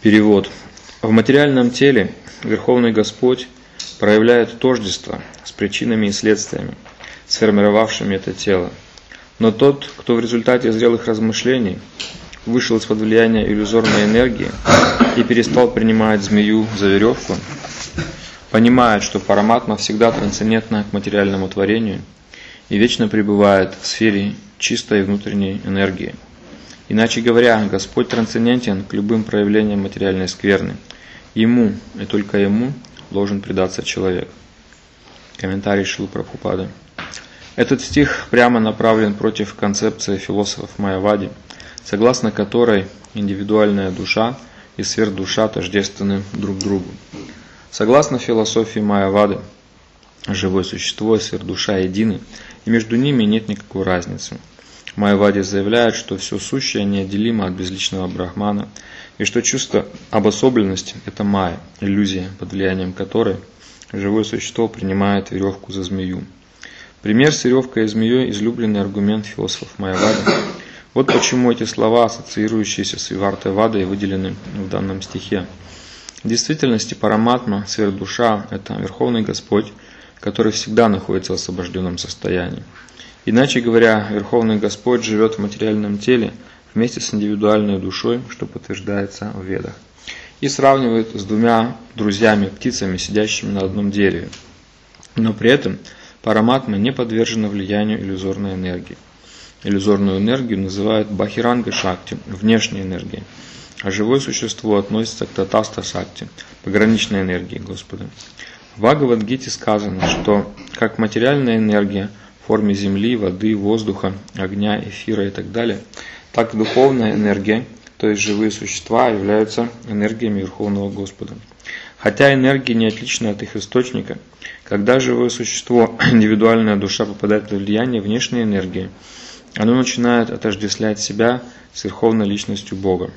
Перевод. В материальном теле Верховный Господь проявляет тождество с причинами и следствиями, сформировавшими это тело. Но тот, кто в результате зрелых размышлений вышел из-под влияния иллюзорной энергии и перестал принимать змею за веревку, понимает, что параматма всегда трансцендентна к материальному творению и вечно пребывает в сфере чистой внутренней энергии. Иначе говоря, Господь трансцендентен к любым проявлениям материальной скверны. Ему, и только Ему, должен предаться человек. Комментарий Шрилы Прабхупады. Этот стих прямо направлен против концепции философов Майявади, согласно которой индивидуальная душа и сверхдуша тождественны друг другу. Согласно философии Майявады, живое существо и сверхдуша едины, и между ними нет никакой разницы. Майявади заявляет, что все сущее неотделимо от безличного Брахмана, и что чувство обособленности – это майя, иллюзия, под влиянием которой живое существо принимает веревку за змею. Пример с веревкой и змеей – излюбленный аргумент философов Майявады. Вот почему эти слова, ассоциирующиеся с Вивартавадой, выделены в данном стихе. В действительности параматма, сверхдуша – это Верховный Господь, который всегда находится в освобожденном состоянии. Иначе говоря, Верховный Господь живет в материальном теле вместе с индивидуальной душой, что подтверждается в Ведах, и сравнивает с двумя друзьями-птицами, сидящими на одном дереве. Но при этом параматма не подвержена влиянию иллюзорной энергии. Иллюзорную энергию называют бахиранга шакти, внешней энергией, а живое существо относится к татаста шакти, пограничной энергии Господа. В Бхагавад-гите сказано, что как материальная энергия в форме земли, воды, воздуха, огня, эфира и так далее, так и духовная энергия, то есть живые существа, являются энергиями Верховного Господа. Хотя энергии не отличны от их источника, когда живое существо, индивидуальная душа, попадает под влияние внешней энергии, оно начинает отождествлять себя с Верховной Личностью Бога.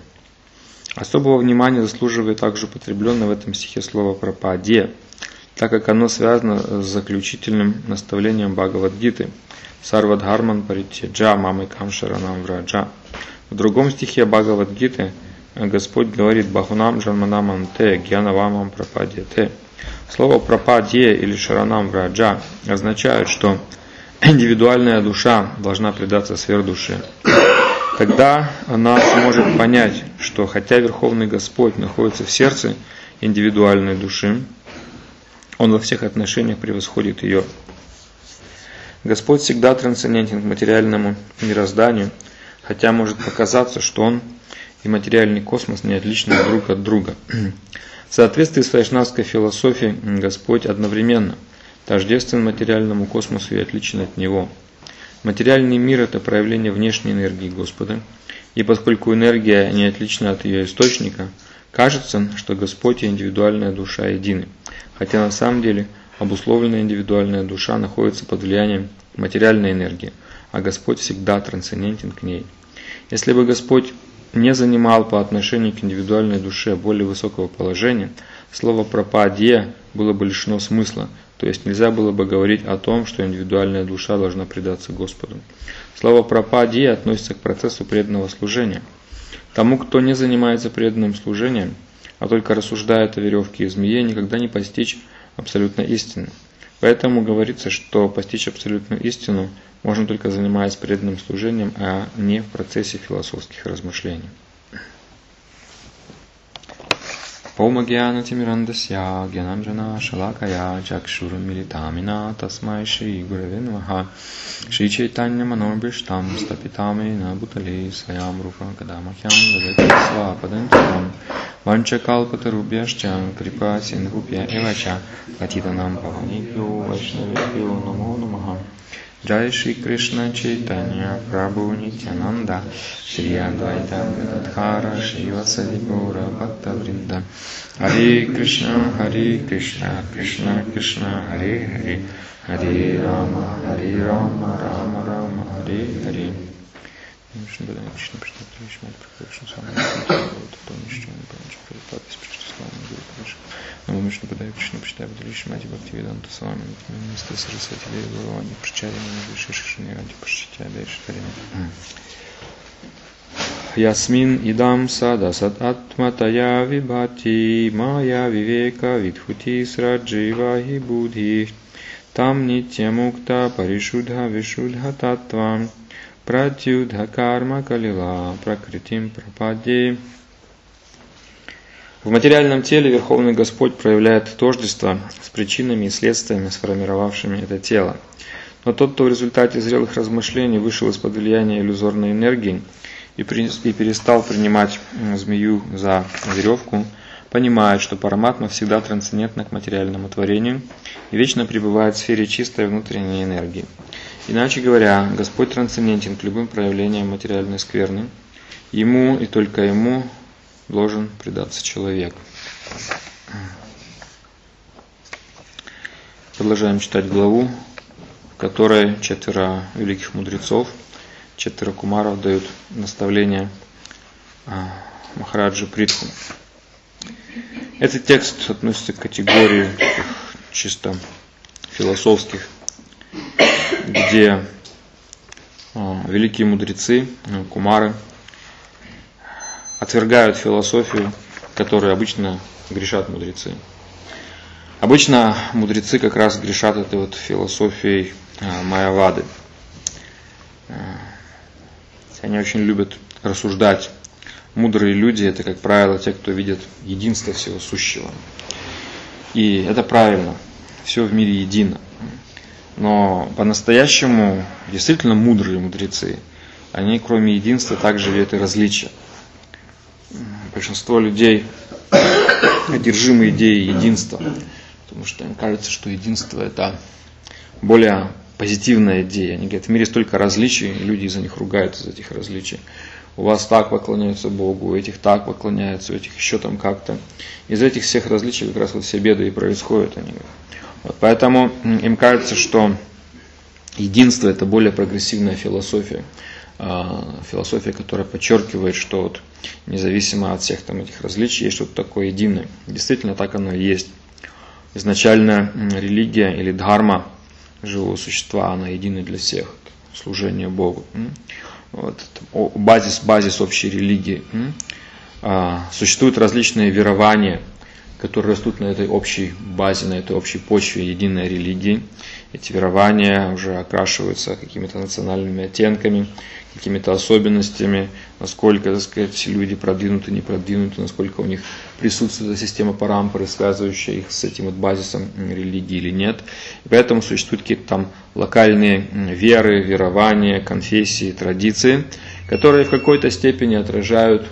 Особого внимания заслуживает также употребленное в этом стихе слово «прападья», так как оно связано с заключительным наставлением Бхагавад-гиты «Сарвадхарман паритьяджа мамикам шаранам враджа». В другом стихе Бхагавад-гиты Господь говорит «Бахунам джанманам анте гьянавамам прападьяте». Слово «прападье» или «шаранам враджа» означает, что индивидуальная душа должна предаться сверхдуше. Тогда она сможет понять, что хотя Верховный Господь находится в сердце индивидуальной души, Он во всех отношениях превосходит ее. Господь всегда трансцендентен к материальному мирозданию, хотя может показаться, что Он и материальный космос не отличны друг от друга. В соответствии с вайшнавской философией Господь одновременно тождествен материальному космосу и отличен от него. Материальный мир – это проявление внешней энергии Господа, и поскольку энергия не отлична от ее источника, кажется, что Господь и индивидуальная душа едины, хотя на самом деле обусловленная индивидуальная душа находится под влиянием материальной энергии, а Господь всегда трансцендентен к ней. Если бы Господь не занимал по отношению к индивидуальной душе более высокого положения, слово «прападья» было бы лишено смысла, то есть нельзя было бы говорить о том, что индивидуальная душа должна предаться Господу. Слово «прападья» относится к процессу преданного служения. Тому, кто не занимается преданным служением, а только рассуждает о веревке и змее, никогда не постичь абсолютной истины. Поэтому говорится, что постичь абсолютную истину можно только занимаясь преданным служением, а не в процессе философских размышлений. Ом гьянатимирандасья гьянанджана шалакая чакшурмилитамина тасмай шри гураве намаха шри чайтанья манорбиштам стапитамена бутале сваям рупа кадамахьям давати свападантикам ванчакалпатарубьяшча крипа сингупья эвача патитанам паванибхю вайшнавибхю намо намаха. Джай Шри Кришна Чайтанья Прабху Нитянанда Шри Адвайта Гададхара Шри Васади Гаура Бхакта Вринда Харе Кришна Кришна Кришна Харе Харе Харе Рама Рама Рама Харе Харе. Нamo Вишну Падая Кришна Пачитая Падалиши Мати Бхактивиданта Салами Министра Сарасвати Деви Гурувани Прачарьями Виши Шишини Ради Пашчитя Дайши Тарина. Ясмин идам сада сад атматая вибхати мая вивека видхути сраджива и будхи там нитьямукта паришудха вишудха татвам пратюдха карма калила пракритим прапади. В материальном теле Верховный Господь проявляет тождество с причинами и следствиями, сформировавшими это тело. Но тот, кто в результате зрелых размышлений вышел из-под влияния иллюзорной энергии и перестал принимать змею за веревку, понимает, что Параматма всегда трансцендентна к материальному творению и вечно пребывает в сфере чистой внутренней энергии. Иначе говоря, Господь трансцендентен к любым проявлениям материальной скверны. Ему и только Ему должен предаться человек. Продолжаем читать главу, в которой 4 великих мудрецов, 4 кумаров дают наставления Махараджи Притху. Этот текст относится к категории чисто философских, где великие мудрецы, кумары, отвергают философию, которой обычно грешат мудрецы. Обычно мудрецы как раз грешат этой вот философией Майявады. Они очень любят рассуждать. Мудрые люди – это, как правило, те, кто видят единство всего сущего. И это правильно. Все в мире едино. Но по-настоящему действительно мудрые мудрецы, они кроме единства также видят и различия. Большинство людей одержимы идеей единства, потому что им кажется, что единство – это более позитивная идея. Они говорят, в мире столько различий, и люди из-за них ругаются, из-за этих различий. У вас так поклоняются Богу, у этих так поклоняются, у этих еще там как-то. Из-за этих всех различий как раз вот все беды и происходят. Они говорят. Вот поэтому им кажется, что единство – это более прогрессивная философия. Философия, которая подчеркивает, что вот независимо от всех там этих различий есть что-то такое единое. Действительно, так оно и есть. Изначально религия или дхарма живого существа, она едина для всех. Служение Богу. Вот. Базис общей религии. Существуют различные верования, которые растут на этой общей базе, на этой общей почве единой религии. Эти верования уже окрашиваются какими-то национальными оттенками, какими-то особенностями, насколько, так сказать, люди продвинуты, не продвинуты, насколько у них присутствует система парампары, связывающая их с этим вот базисом религии или нет. И поэтому существуют какие-то там локальные веры, верования, конфессии, традиции, которые в какой-то степени отражают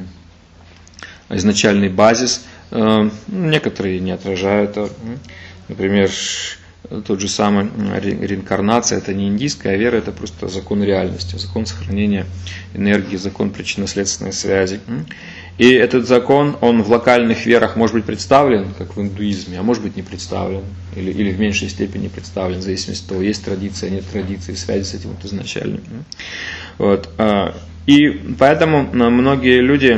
изначальный базис. Некоторые не отражают. Например, тот же самый реинкарнация, это не индийская вера, это просто закон реальности, закон сохранения энергии, закон причинно-следственной связи. И этот закон, он в локальных верах может быть представлен, как в индуизме, а может быть не представлен, или в меньшей степени представлен, в зависимости от того, есть традиция, нет традиции, связи с этим вот изначально. Вот. И поэтому многие люди,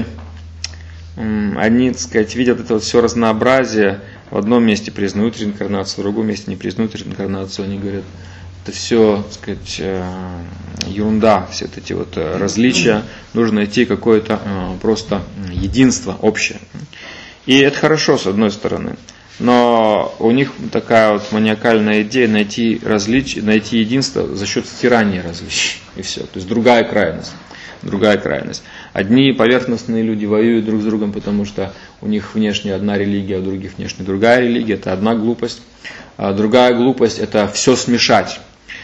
они, так сказать, видят это вот все разнообразие. В одном месте признают реинкарнацию, в другом месте не признают реинкарнацию. Они говорят, это все, так сказать, ерунда, все эти вот различия. Нужно найти какое-то просто единство общее. И это хорошо, с одной стороны. Но у них такая вот маниакальная идея найти единство за счет стирания различий. И все. То есть другая крайность. Одни поверхностные люди воюют друг с другом, потому что у них внешне одна религия, а у других внешне другая религия. Это одна глупость. А другая глупость – это все смешать.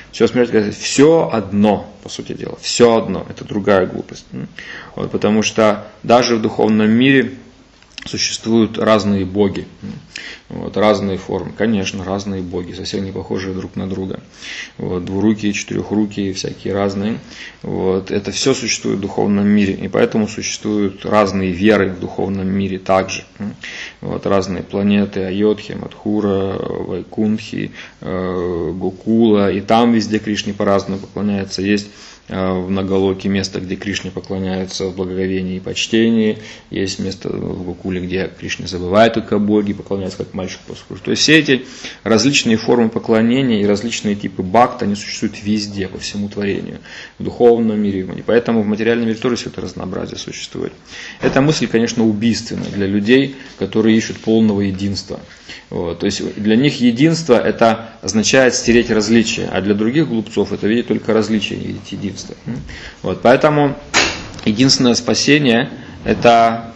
Все одно, по сути дела. Все одно. Это другая глупость. Вот, потому что даже в духовном мире существуют разные боги, вот, разные формы. Конечно, разные боги, совсем не похожие друг на друга. Вот, двурукие, четырехрукие, всякие разные. Вот, это все существует в духовном мире. И поэтому существуют разные веры в духовном мире также. Вот, разные планеты, Айодхи, Мадхура, Вайкунтхи, Гокула. И там везде Кришне по-разному поклоняются. Есть в Нагалоке место, где Кришне поклоняются в благоговении и почтении. Есть место в Гокуле, где Кришне забывает только о Боге, поклоняется как мальчик по. То есть все эти различные формы поклонения и различные типы бхакти, они существуют везде, по всему творению, в духовном мире. И поэтому в материальном мире тоже все это разнообразие существует. Эта мысль, конечно, убийственна для людей, которые ищут полного единства. Вот. То есть для них единство это означает стереть различия, а для других глупцов это видеть только различия, не видеть единства. Вот. Поэтому единственное спасение это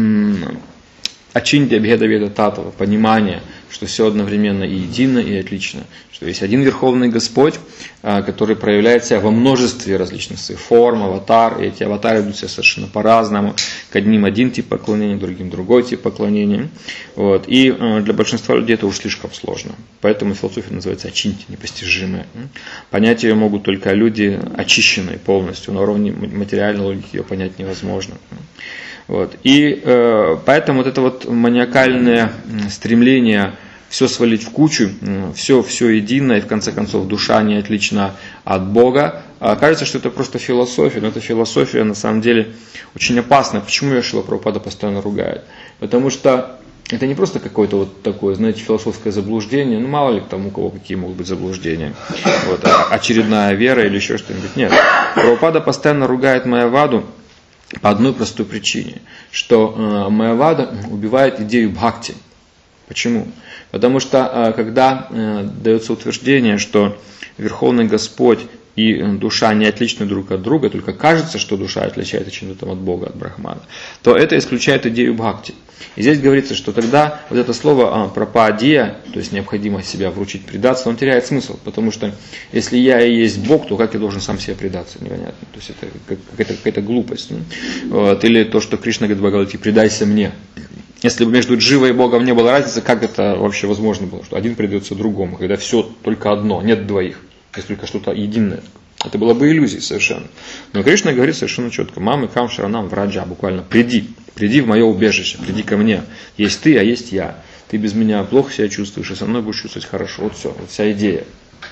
ачинтя бхеда татава, понимание, что все одновременно и едино, и отлично. Что есть один Верховный Господь, который проявляет себя во множестве различных своих форм, аватар, и эти аватары идут себя совершенно по-разному. К одним один тип поклонения, к другим другой тип поклонения. Вот. И для большинства людей это уж слишком сложно. Поэтому философия называется ачинтя, непостижимая. Понять ее могут только люди очищенные полностью, на уровне материальной логики ее понять невозможно. Вот. И поэтому вот это вот маниакальное стремление все свалить в кучу, все едино, и в конце концов душа не отлична от Бога, кажется, что это просто философия, но эта философия на самом деле очень опасна. Почему ее Шрила Прабхупада постоянно ругает? Потому что это не просто какое-то вот такое, знаете, философское заблуждение, ну мало ли там у кого какие могут быть заблуждения, вот, очередная вера или еще что-нибудь. Нет, Прабхупада постоянно ругает Майяваду по одной простой причине, что Майявада убивает идею бхакти. Почему? Потому что когда дается утверждение, что Верховный Господь и душа не отличны друг от друга, только кажется, что душа отличается чем-то от Бога, от Брахмана, то это исключает идею бхакти. И здесь говорится, что тогда вот это слово прападия, то есть необходимо себя вручить, предаться, он теряет смысл, потому что если я и есть Бог, то как я должен сам себе предаться, непонятно. То есть это какая-то глупость. Вот. Или то, что Кришна говорит в Бхагавад-гите, предайся мне. Если бы между Дживой и Богом не было разницы, как это вообще возможно было, что один предается другому, когда все только одно, нет двоих, есть только что-то единое. Это было бы иллюзией совершенно. Но Кришна говорит совершенно четко: «Мамы кам шаранам враджа», буквально приди в мое убежище, приди ко мне. Есть ты, а есть я. Ты без меня плохо себя чувствуешь, а со мной будешь чувствовать хорошо. Вот все, вот вся идея.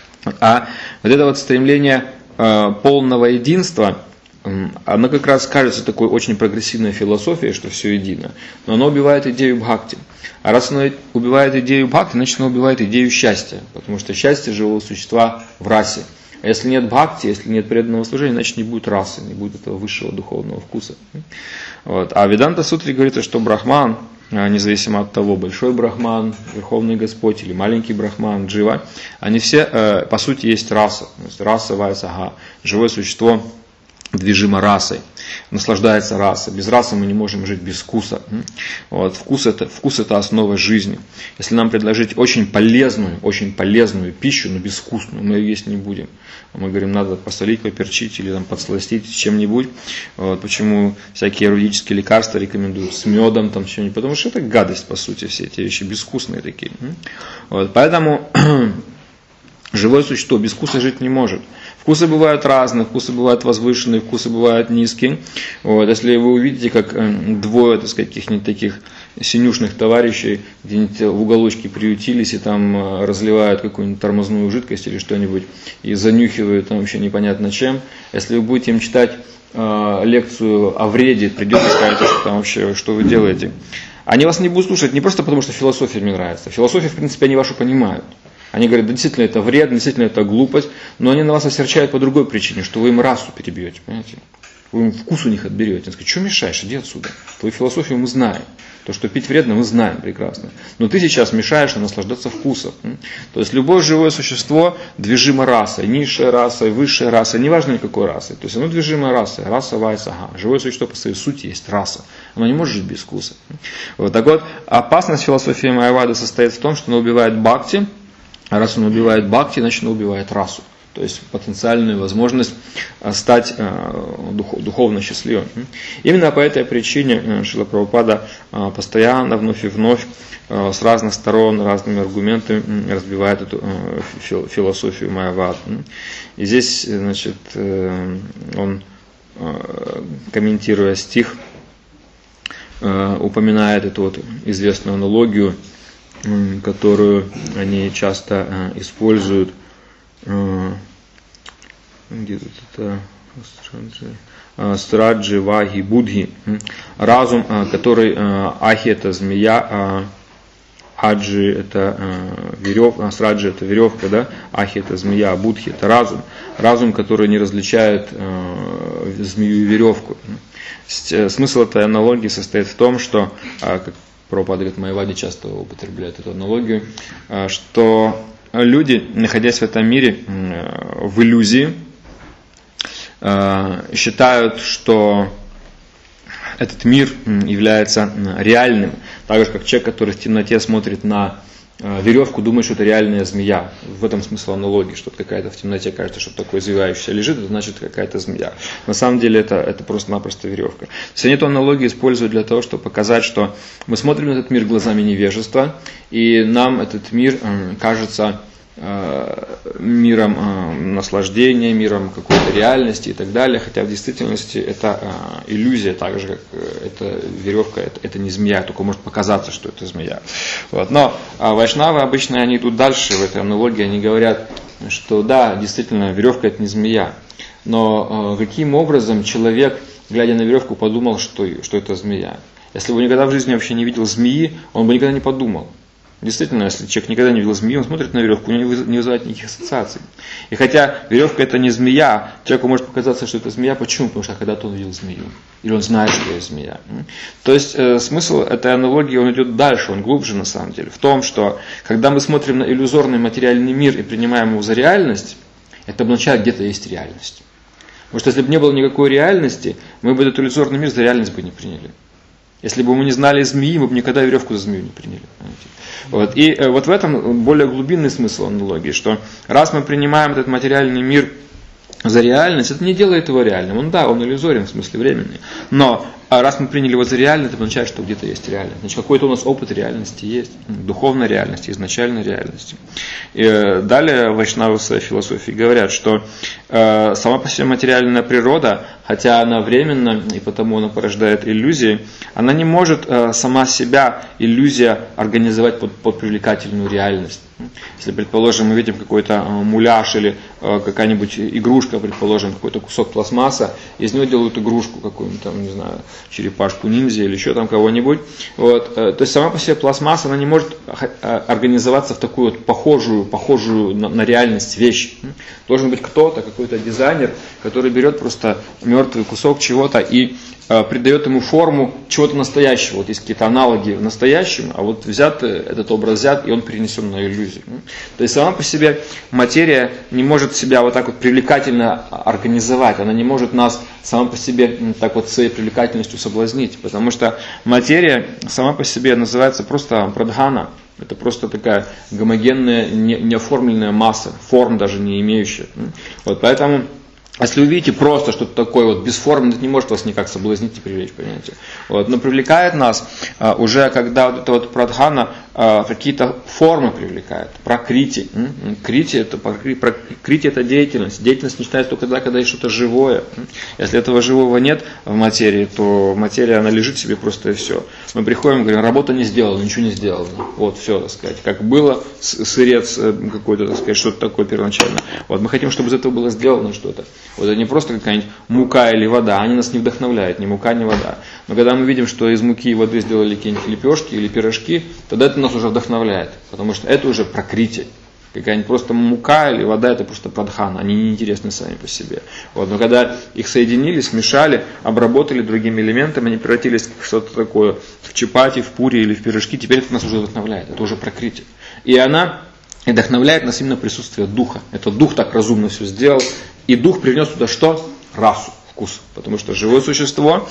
А вот это вот стремление полного единства, оно как раз кажется такой очень прогрессивной философией, что все едино, но оно убивает идею бхакти. А раз оно убивает идею бхакти, значит оно убивает идею счастья, потому что счастье живого существа в расе. А если нет бхакти, если нет преданного служения, значит не будет расы, не будет этого высшего духовного вкуса. Вот. А в Веданта-сутре говорится, что Брахман, независимо от того, большой Брахман, Верховный Господь или маленький Брахман, Джива, они все по сути есть раса. Раса вайсага, живое существо движимо расой, наслаждается расой. Без расы мы не можем жить без вкуса. Вот. Вкус это основа жизни. Если нам предложить очень полезную пищу, но безвкусную, мы ее есть не будем. Мы говорим, надо посолить, поперчить или там, подсластить чем-нибудь. Вот. Почему всякие юридические лекарства рекомендуют с медом, там, чем-нибудь? Потому что это гадость, по сути, все эти вещи безвкусные такие. Вот. Поэтому живое существо без вкуса жить не может. Вкусы бывают разные, вкусы бывают возвышенные, вкусы бывают низкие. Вот, если вы увидите, как двое, так сказать, каких-нибудь таких синюшных товарищей где-нибудь в уголочке приютились и там разливают какую-нибудь тормозную жидкость или что-нибудь и занюхивают там вообще непонятно чем, если вы будете им читать лекцию о вреде, придете и скажете, что там вообще, что вы делаете, они вас не будут слушать не просто потому, что философия им нравится. Философию, в принципе, они вашу понимают. Они говорят, да, действительно это вредно, действительно это глупость, но они на вас осерчают по другой причине, что вы им расу перебьете, понимаете? Вы им вкус у них отберете. Они скажут, что мешаешь, иди отсюда. Твою философию мы знаем. То, что пить вредно, мы знаем прекрасно. Но ты сейчас мешаешь нам наслаждаться вкусом. То есть любое живое существо движимо расой, низшая раса, высшая раса, неважно никакой расы. То есть оно движимо расой, раса вайсага. Живое существо по своей сути есть раса. Оно не может жить без вкуса. Вот. Так вот, опасность философии Майявады состоит в том, что она убивает бхакти. А раз он убивает бхакти, значит он убивает расу. То есть потенциальную возможность стать духовно счастливым. Именно по этой причине Шрила Прабхупада постоянно, вновь и вновь, с разных сторон, разными аргументами разбивает эту философию Майявады. И здесь, значит, он, комментируя стих, упоминает эту вот известную аналогию, которую они часто используют. Где тут это? Страджи, Ваги, Будхи. Разум, который Ахи это змея, Аджи это веревка, Сраджи это веревка, да? Ахи это змея, Будхи это разум. Разум, который не различает змею и веревку. Смысл этой аналогии состоит в том, что, как Прабхупада говорит, Майявади часто употребляет эту аналогию, что люди, находясь в этом мире в иллюзии, считают, что этот мир является реальным, так же как человек, который в темноте смотрит на веревку, думает, что это реальная змея. В этом смысл аналогии, что какая-то в темноте кажется, что такое извивающееся лежит, это значит какая-то змея. На самом деле это просто-напросто веревка. То есть они эту аналогию используют для того, чтобы показать, что мы смотрим на этот мир глазами невежества, и нам этот мир кажется миром наслаждения, миром какой-то реальности и так далее, хотя в действительности это иллюзия, так же как эта веревка, это не змея, только может показаться, что это змея. Вот. Но вайшнавы обычно они идут дальше в этой аналогии, они говорят, что да, действительно, веревка это не змея, но каким образом человек, глядя на веревку, подумал, что это змея? Если бы никогда в жизни вообще не видел змеи, он бы никогда не подумал. Действительно, если человек никогда не видел змеи, он смотрит на веревку, у него не вызывает никаких ассоциаций. И хотя веревка это не змея, человеку может показаться, что это змея. Почему? Потому что когда-то он видел змею. Или он знает, что это змея. То есть смысл этой аналогии, он идет дальше, он глубже на самом деле. В том, что когда мы смотрим на иллюзорный материальный мир и принимаем его за реальность, это означает, где-то есть реальность. Потому что если бы не было никакой реальности, мы бы этот иллюзорный мир за реальность бы не приняли. Если бы мы не знали змеи, мы бы никогда веревку за змею не приняли. Вот. И вот в этом более глубинный смысл аналогии, что раз мы принимаем этот материальный мир за реальность, это не делает его реальным. Он иллюзорен в смысле времени. Но раз мы приняли его за реальность, это означает, что где-то есть реальность. Значит, какой-то у нас опыт реальности есть, духовной реальности, изначальной реальности. И далее вайшнавы в своей философии говорят, что сама по себе материальная природа, хотя она временна и потому она порождает иллюзии, она не может сама себя, иллюзия, организовать под привлекательную реальность. Если, предположим, мы видим какой-то муляж или какая-нибудь игрушка, предположим, какой-то кусок пластмасса, из него делают игрушку какую-нибудь, там, не знаю, черепашку ниндзя или еще там кого-нибудь. Вот. То есть сама по себе пластмасса, она не может организоваться в такую вот похожую на реальность вещь. Должен быть кто-то, какой-то дизайнер, который берет просто мертвый кусок чего-то и придает ему форму чего-то настоящего. Вот есть какие-то аналоги настоящему, а вот этот образ взят, и он перенесен на иллюзию. То есть сама по себе материя не может себя вот так вот привлекательно организовать, она не может нас сама по себе так вот своей привлекательностью соблазнить, потому что материя сама по себе называется просто прадхана. Это просто такая гомогенная, неоформленная масса, форм даже не имеющая. Вот поэтому, если вы видите просто что-то такое вот бесформенное, это не может вас никак соблазнить и привлечь, понимаете? Вот. Но привлекает нас уже, когда вот эта вот прадхана какие-то формы привлекает. Пракрити. Крити это деятельность. Деятельность начинается только тогда, когда есть что-то живое. Если этого живого нет в материи, то материя, она лежит себе просто и все. Мы приходим и говорим, работа не сделана, ничего не сделано. Вот все, так сказать. Как было, сырец какой-то, так сказать, что-то такое первоначально. Вот мы хотим, чтобы из этого было сделано что-то. Вот это не просто какая-нибудь мука или вода, они нас не вдохновляют, ни мука, ни вода. Но когда мы видим, что из муки и воды сделали какие-нибудь лепешки или пирожки, тогда это нас уже вдохновляет, потому что это уже пракрити. Какая-нибудь просто мука или вода, это просто прадхана, они неинтересны сами по себе. Вот. Но когда их соединили, смешали, обработали другими элементами, они превратились в что-то такое, в чапати, в пури или в пирожки, теперь это нас уже вдохновляет, это уже пракрити. И она вдохновляет нас именно присутствие духа. Это дух так разумно все сделал, и дух принес туда что? Расу, вкус. Потому что живое существо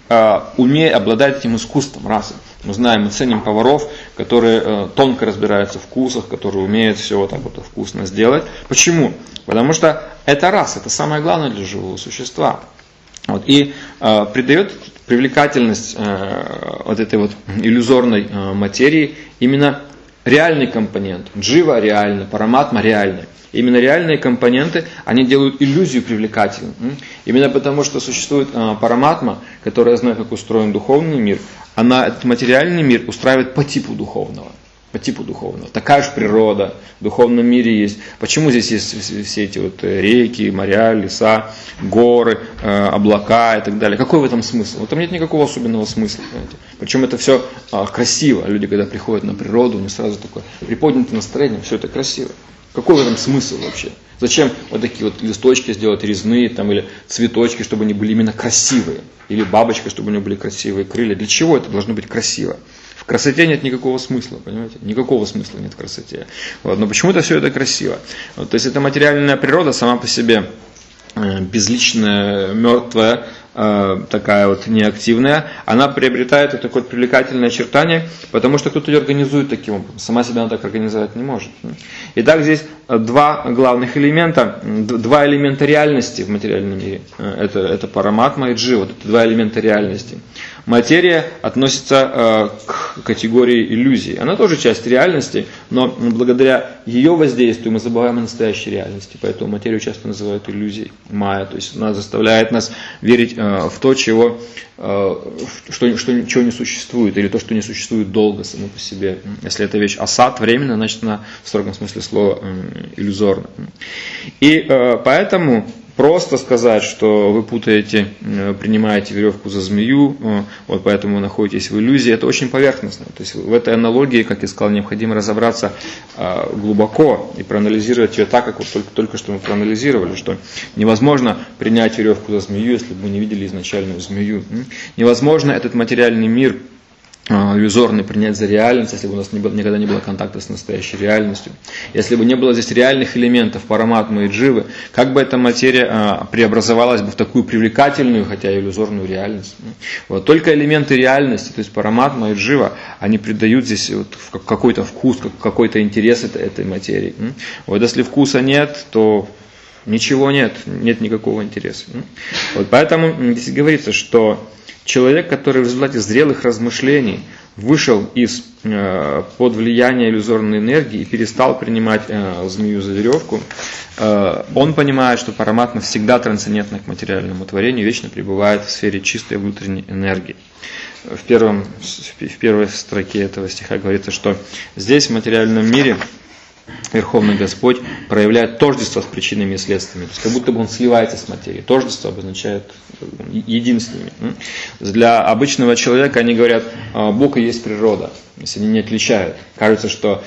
обладает этим искусством, расой. Мы знаем, мы ценим поваров, которые тонко разбираются в вкусах, которые умеют все вот так вот вкусно сделать. Почему? Потому что это раса, это самое главное для живого существа. Вот. И придает привлекательность вот этой вот иллюзорной материи именно реальный компонент. Джива реальный, параматма реальный. Именно реальные компоненты, они делают иллюзию привлекательной. Именно потому, что существует параматма, которая знает, как устроен духовный мир, она этот материальный мир устраивает по типу духовного. по типу духовного. Такая же природа в духовном мире есть. Почему здесь есть все эти вот реки, моря, леса, горы, облака и так далее? Какой в этом смысл? В этом нет никакого особенного смысла. Понимаете? Причем это все красиво. Люди, когда приходят на природу, у них сразу такое приподнятое настроение, все это красиво. Какой в этом смысл вообще? Зачем вот такие вот листочки сделать резные, там, или цветочки, чтобы они были именно красивые? Или бабочка, чтобы у нее были красивые крылья? Для чего это должно быть красиво? В красоте нет никакого смысла, понимаете? Никакого смысла нет в красоте. Вот, но почему-то все это красиво. Вот, то есть эта материальная природа сама по себе безличная, мертвая, такая вот неактивная, она приобретает вот такое привлекательное очертание, потому что кто-то ее организует таким образом. Сама себя она так организовать не может. Итак, здесь два главных элемента, два элемента реальности в материальном мире. Это параматма и джива, это два элемента реальности. Материя относится к категории иллюзий. Она тоже часть реальности, но благодаря ее воздействию мы забываем о настоящей реальности. Поэтому материю часто называют иллюзией, майя. То есть она заставляет нас верить в то, чего не существует, или то, что не существует долго само по себе. Если эта вещь асад, временно, значит она в строгом смысле слова иллюзорна. И поэтому просто сказать, что вы принимаете веревку за змею, вот поэтому вы находитесь в иллюзии, это очень поверхностно. То есть в этой аналогии, как я сказал, необходимо разобраться глубоко и проанализировать ее так, как вот только что мы проанализировали, что невозможно принять веревку за змею, если бы мы не видели изначальную змею. Невозможно этот материальный мир иллюзорный принять за реальность, если бы у нас никогда не было контакта с настоящей реальностью. Если бы не было здесь реальных элементов параматмы и дживы, как бы эта материя преобразовалась бы в такую привлекательную, хотя и иллюзорную реальность. Вот. Только элементы реальности, то есть параматма и джива, они придают здесь вот какой-то вкус, какой-то интерес этой материи. Вот если вкуса нет, то ничего нет никакого интереса. Вот поэтому здесь говорится, что человек, который в результате зрелых размышлений вышел под влияние иллюзорной энергии и перестал принимать змею за веревку, он понимает, что параматма всегда трансцендентна к материальному творению, вечно пребывает в сфере чистой внутренней энергии. В первой строке этого стиха говорится, что здесь, в материальном мире, Верховный Господь проявляет тождество с причинами и следствиями. То есть как будто бы он сливается с материей. Тождество обозначает единственными. Для обычного человека они говорят, Бог и есть природа. Если они не отличают. Кажется, что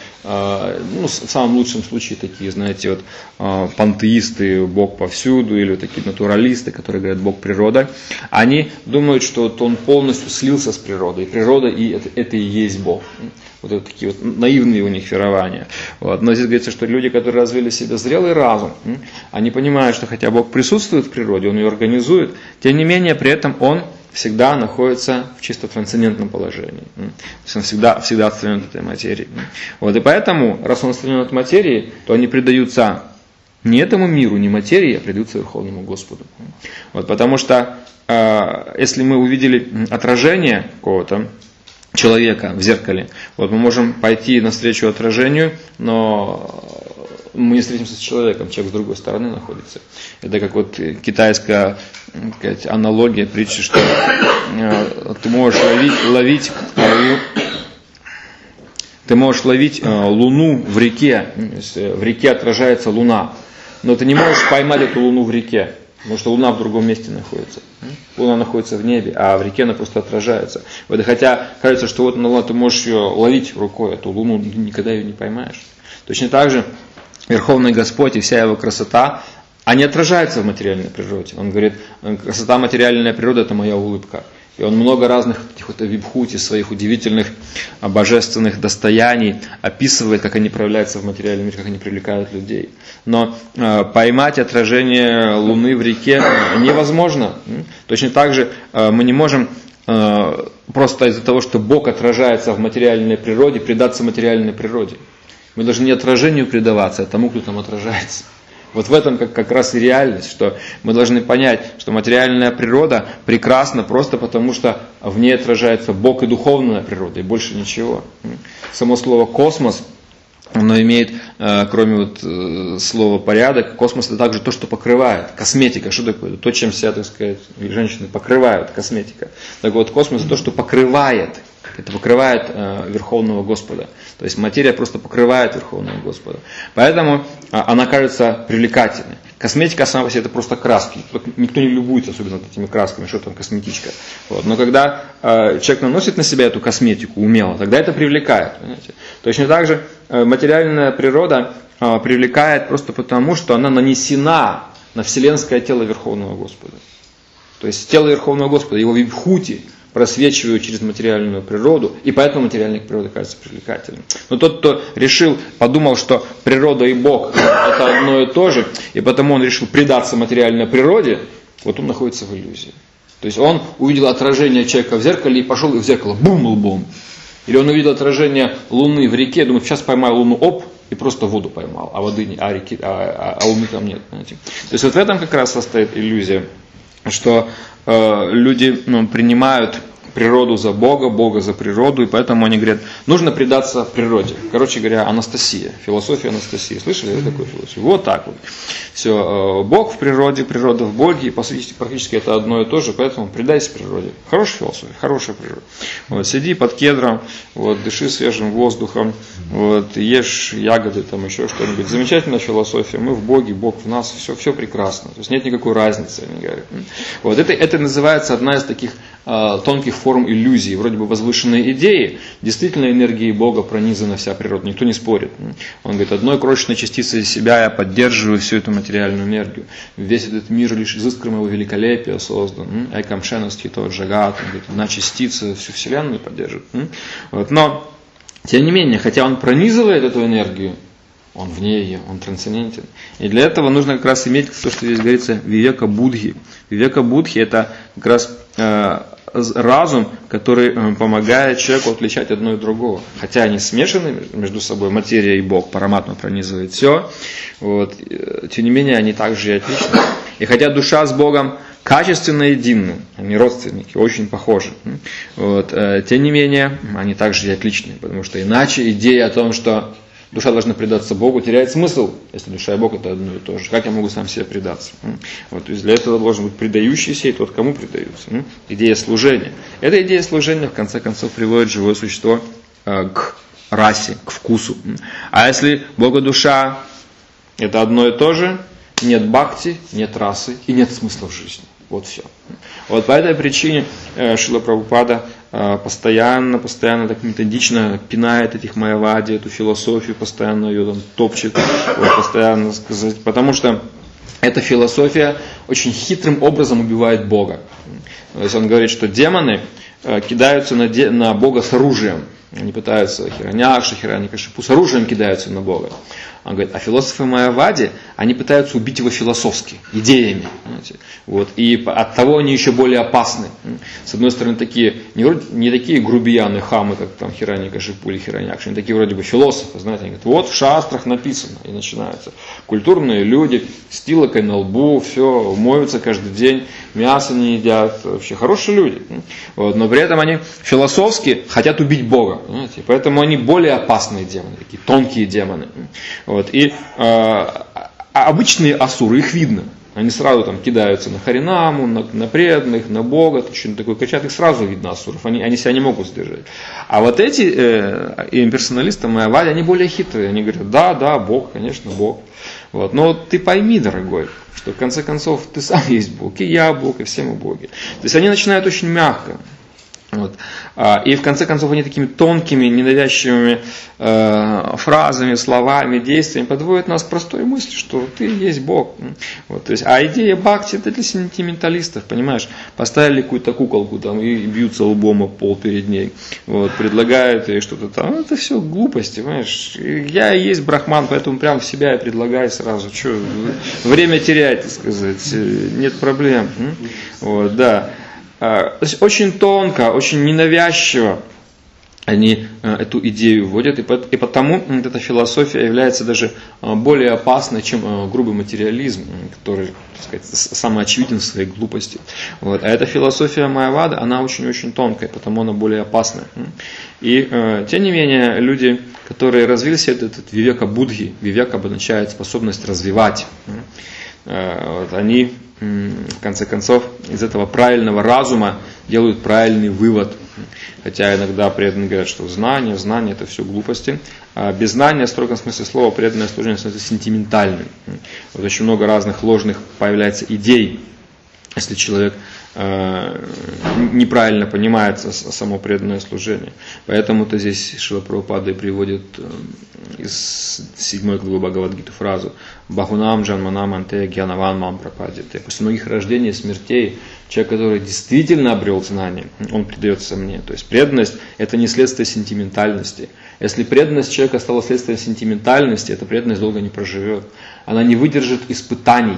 в самом лучшем случае такие, знаете, вот пантеисты, Бог повсюду, или вот такие натуралисты, которые говорят, Бог природа, они думают, что вот он полностью слился с природой. И природа это и есть Бог. Вот такие вот наивные у них верования. Вот. Но здесь говорится, что люди, которые развили в себе зрелый разум, они понимают, что хотя Бог присутствует в природе, Он ее организует, тем не менее при этом Он всегда находится в чисто трансцендентном положении. То есть Он всегда отстранен от этой материи. Вот. И поэтому, раз Он отстранен от материи, то они предаются не этому миру, не материи, а предаются Верховному Господу. Вот. Потому что если мы увидели отражение какого-то человека в зеркале, вот мы можем пойти навстречу отражению, но мы не встретимся с человеком, человек с другой стороны находится. Это как вот китайская аналогия притчи, что ты можешь ловить луну в реке, в реке отражается луна, но ты не можешь поймать эту луну в реке, потому что луна в другом месте находится. Луна находится в небе, а в реке она просто отражается. Вот, и хотя кажется, что вот луна, ты можешь ее ловить рукой, эту луну никогда ее не поймаешь. Точно так же Верховный Господь и вся Его красота, они отражаются в материальной природе. Он говорит, красота материальной природы – это моя улыбка. И он много разных таких вот вибхути, своих удивительных божественных достояний описывает, как они проявляются в материальном мире, как они привлекают людей. Но поймать отражение Луны в реке невозможно. Точно так же мы не можем просто из-за того, что Бог отражается в материальной природе, предаться материальной природе. Мы должны не отражению предаваться, а тому, кто там отражается. Вот в этом как раз и реальность, что мы должны понять, что материальная природа прекрасна просто потому, что в ней отражается Бог и духовная природа, и больше ничего. Само слово «космос», оно имеет, кроме вот слова «порядок», космос – это также то, что покрывает. Косметика, что такое? То, чем себя, так сказать, женщины покрывают, косметика. Так вот, космос – это то, что покрывает. Это покрывает Верховного Господа. То есть материя просто покрывает Верховного Господа. Поэтому она кажется привлекательной. Косметика сама по себе это просто краски. Никто не любуется особенно этими красками, что там косметичка. Вот. Но когда человек наносит на себя эту косметику умело, тогда это привлекает. Понимаете? Точно так же материальная природа привлекает просто потому, что она нанесена на вселенское тело Верховного Господа. То есть тело Верховного Господа, его вибхути просвечивают через материальную природу, и поэтому материальная природа кажется привлекательной. Но тот, кто подумал, что природа и Бог это одно и то же, и потому он решил предаться материальной природе, вот он находится в иллюзии. То есть он увидел отражение человека в зеркале и пошел и в зеркало бум лбом. Или он увидел отражение Луны в реке, думает, сейчас поймаю Луну, оп, и просто воду поймал, а воды не, реки, Луны там нет. Понимаете? То есть вот в этом как раз состоит иллюзия, что люди принимают природу за Бога, Бога за природу, и поэтому они говорят, нужно предаться природе. Короче говоря, Анастасия, философия Анастасии. Слышали такую философию? Вот так вот. Все, Бог в природе, природа в Боге, и практически это одно и то же, поэтому предайся природе. Хорошая философия, хорошая природа. Вот, сиди под кедром, вот, дыши свежим воздухом, вот, ешь ягоды, там еще что-нибудь. Замечательная философия, мы в Боге, Бог в нас, все прекрасно. То есть нет никакой разницы, они говорят. Вот, это называется одна из таких тонких форм иллюзии, вроде бы возвышенные идеи. Действительно, энергией Бога пронизана вся природа, никто не спорит. Он говорит, одной крошечной частицей себя я поддерживаю всю эту материальную энергию. Весь этот мир лишь из искр моего великолепия создан. Айкамшености тот жагат, одна частица всю вселенную поддерживает. Вот. Но, тем не менее, хотя он пронизывает эту энергию, он вне ее, он трансцендентен. И для этого нужно как раз иметь то, что здесь говорится, вивека будхи. Вивека будхи это как раз разум, который помогает человеку отличать одно и другого. Хотя они смешаны между собой, материя и Бог, параматма пронизывает все, вот, тем не менее они также и отличны. И хотя душа с Богом качественно едины, они родственники, очень похожи, вот, тем не менее они также и отличны, потому что иначе идея о том, что душа должна предаться Богу, теряет смысл, если душа и Бог это одно и то же. Как я могу сам себе предаться? Вот, то есть для этого должен быть предающийся и тот, кому предаются. Идея служения. Эта идея служения, в конце концов, приводит живое существо к расе, к вкусу. А если Бог и душа это одно и то же, нет бхакти, нет расы и нет смысла в жизни. Вот все. Вот по этой причине Шрила Прабхупада постоянно так методично пинает этих майявади, эту философию, постоянно ее там топчет, вот, постоянно сказать, потому что эта философия очень хитрым образом убивает Бога. То есть он говорит, что демоны кидаются на Бога с оружием. Они пытаются Хираньякша, Хираньякашипу с оружием кидаются на Бога. Он говорит, а философы майявади, они пытаются убить его философски, идеями. Вот, и от того они еще более опасны. С одной стороны, не такие грубияны, хамы, как там Хираньякашипу или Хираньякша, они такие вроде бы философы, знаете, они говорят, вот в шастрах написано, и начинаются. Культурные люди с тилокой на лбу, все, моются каждый день, мясо не едят, вообще хорошие люди. Вот, но при этом они философски хотят убить Бога. Понимаете? Поэтому они более опасные демоны, такие тонкие демоны. Вот. И обычные асуры, их видно. Они сразу там кидаются на Харинаму, на преданных, на Бога, что-то такое кричат, их сразу видно асуров, они себя не могут сдержать. А вот эти имперсоналисты майявади, они более хитрые, они говорят, да, Бог, конечно, Бог. Вот. Но ты пойми, дорогой, что в конце концов ты сам есть Бог, и я Бог, и все мы боги. То есть они начинают очень мягко. Вот. И в конце концов они такими тонкими, ненавязчивыми фразами, словами, действиями подводят нас к простой мысли, что ты есть Бог. Вот. То есть, а идея бхакти это для сентименталистов, понимаешь? Поставили какую-то куколку там, и бьются лбом об пол перед ней, вот, предлагают ей что-то там. Это все глупости, понимаешь? Я и есть брахман, поэтому прям в себя я предлагаю сразу. Что, время терять, так сказать, нет проблем. Вот, да. То есть очень тонко, очень ненавязчиво они эту идею вводят, и потому эта философия является даже более опасной, чем грубый материализм, который, так сказать, самый очевиден в своей глупости. Вот. А эта философия майявада, она очень-очень тонкая, потому она более опасная. И тем не менее, люди, которые развили себе этот вивека будхи, вивека обозначает способность развивать, вот, они в конце концов из этого правильного разума делают правильный вывод Хотя иногда преданные говорят, что знание это все глупости. А без знания, в строгом смысле слова, преданное служение становится сентиментальным. Вот очень много разных ложных появляется идей, если человек неправильно понимает само преданное служение. Поэтому-то здесь Шрила Прабхупада и приводит из 7 главы Бхагавад-гиты фразу «Бахунам джанманам анте гьянаван мам прападите». После многих рождений и смертей человек, который действительно обрел знание, он предается мне. То есть преданность – это не следствие сентиментальности. Если преданность человека стала следствием сентиментальности, эта преданность долго не проживет. Она не выдержит испытаний.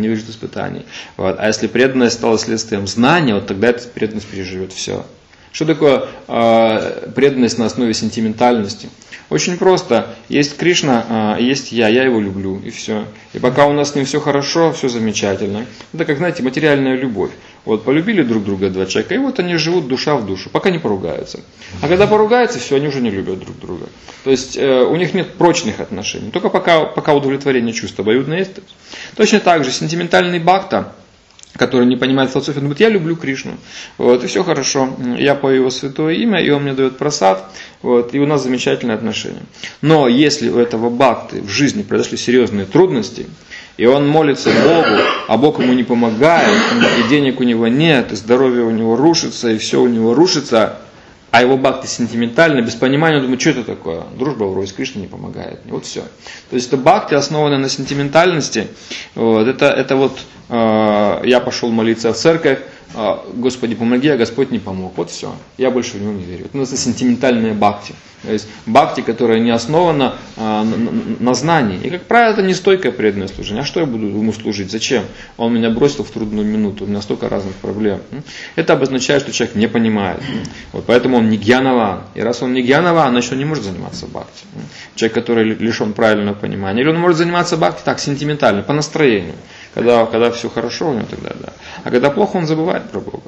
Вот. А если преданность стала следствием знания, вот тогда эта преданность переживет все. Что такое преданность на основе сентиментальности? Очень просто. Есть Кришна, есть я его люблю, и все. И пока у нас с ним все хорошо, все замечательно. Это как, знаете, материальная любовь. Вот полюбили друг друга два человека, и вот они живут душа в душу, пока не поругаются. А когда поругаются, все, они уже не любят друг друга. То есть у них нет прочных отношений. Только пока удовлетворение чувств обоюдно есть. Точно так же сентиментальный бхакта, который не понимает философию, он говорит, я люблю Кришну, вот, и все хорошо, я пою его святое имя, и он мне дает прасад, вот, и у нас замечательные отношения. Но если у этого бхакты в жизни произошли серьезные трудности, и он молится Богу, а Бог ему не помогает, и денег у него нет, и здоровье у него рушится, и все у него рушится, а его бхакти сентиментально, без понимания, он думает, что это такое? Дружба вроде с Кришной не помогает. И вот все. То есть это бхакти, основанное на сентиментальности. Вот, это вот я пошел молиться в церковь, Господи, помоги, а Господь не помог. Вот все. Я больше в него не верю. Это называется сентиментальное бхакти. То есть бхакти, которое не основано на знании. И, как правило, это не стойкое преданное служение. А что я буду ему служить? Зачем? Он меня бросил в трудную минуту. У меня столько разных проблем. Это обозначает, что человек не понимает. Вот, поэтому он не гьянаван. И раз он не гьянаван, значит он не может заниматься бхакти. Человек, который лишен правильного понимания. Или он может заниматься бхакти так, сентиментально, по настроению. Когда все хорошо у него, тогда да. А когда плохо, он забывает про Бога.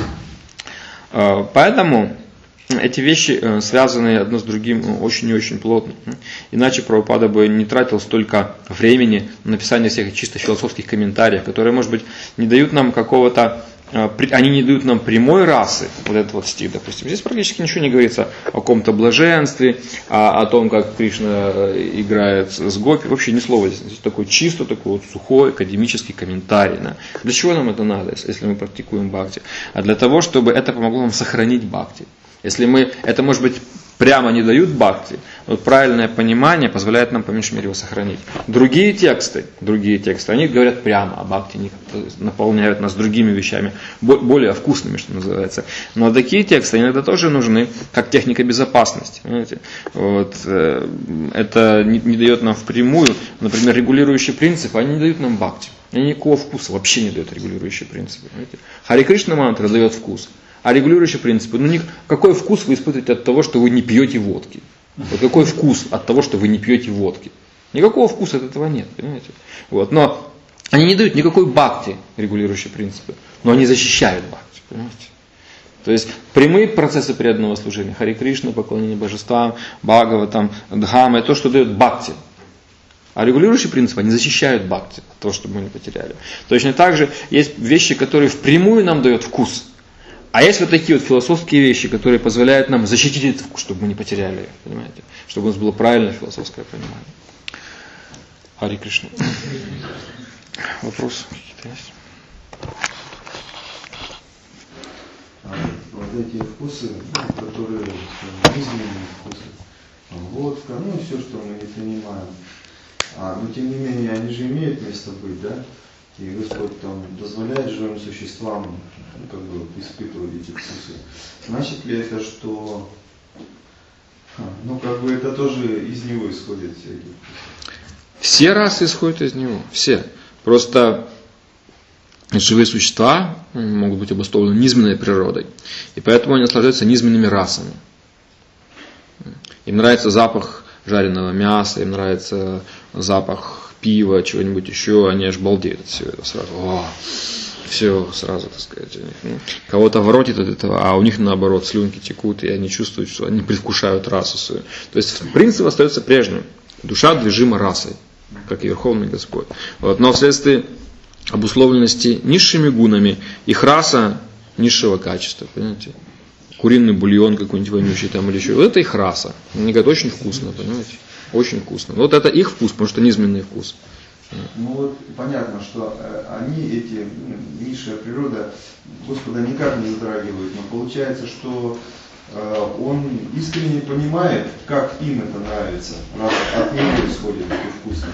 Поэтому эти вещи связаны одно с другим очень и очень плотно. Иначе Прабхупада бы не тратил столько времени на написание всех чисто философских комментариев, которые, может быть, не дают нам какого-то, они не дают нам прямой расы, вот этот вот стих, допустим. Здесь практически ничего не говорится о каком-то блаженстве, о том, как Кришна играет с гопи. Вообще ни слова здесь. Здесь такой чисто, такой вот сухой академический комментарий. Да. Для чего нам это надо, если мы практикуем бхакти? А для того, чтобы это помогло нам сохранить бхакти. Если это, может быть, прямо не дают бхакти, вот правильное понимание позволяет нам по меньшей мере его сохранить. Другие тексты, они говорят прямо о бхакти, они наполняют нас другими вещами, более вкусными, что называется. Но такие тексты иногда тоже нужны, как техника безопасности. Понимаете? Вот, это не дает нам впрямую, например, регулирующие принципы, они не дают нам бхакти. Они никакого вкуса вообще не дают регулирующие принципы. Понимаете? Хари Кришна мантра дает вкус. А регулирующие принципы, какой вкус вы испытываете от того, что вы не пьете водки? Вот какой вкус от того, что вы не пьете водки? Никакого вкуса от этого нет, понимаете? Вот. Но они не дают никакой бхакти, регулирующие принципы, но они защищают бхакти, понимаете? То есть прямые процессы преданного служения, Хари Кришна, поклонение божествам, Бхагаватам, Дхамма, это то, что дает бхакти. А регулирующие принципы, они защищают бхакти от того, чтобы мы не потеряли. Точно так же есть вещи, которые впрямую нам дают вкус. А есть вот такие вот философские вещи, которые позволяют нам защитить этот вкус, чтобы мы не потеряли их, понимаете? Чтобы у нас было правильное философское понимание. Хари Кришна. Вопросы какие-то есть? Вот эти вкусы, которые жизненные вкусы, водка, и все, что мы не понимаем. Но тем не менее, они же имеют место быть, да? И Господь там дозволяет живым существам испытывать эти вкусы. Значит ли это, что это тоже из него исходит все эти вкусы? Все расы исходят из него, все. Просто живые существа могут быть обусловлены низменной природой. И поэтому они наслаждаются низменными расами. Им нравится запах жареного мяса, им нравится запах пива, чего-нибудь еще, они аж балдеют от всего этого сразу. Все сразу, так сказать. Кого-то воротит от этого, а у них наоборот слюнки текут, и они чувствуют, что они предвкушают расу свою. То есть принцип остается прежним. Душа движима расой, как и Верховный Господь. Вот. Но вследствие обусловленности низшими гунами, их раса низшего качества. Понимаете? куриный бульон какой-нибудь вонючий там или еще. Вот это их раса. Они говорят, очень вкусно, понимаете? Очень вкусно. Вот это их вкус, потому что низменный вкус. Ну вот понятно, что они, эти, низшая природа, Господа никак не затрагивают, но получается, что он искренне понимает, как им это нравится, раз от него исходят эти вкусы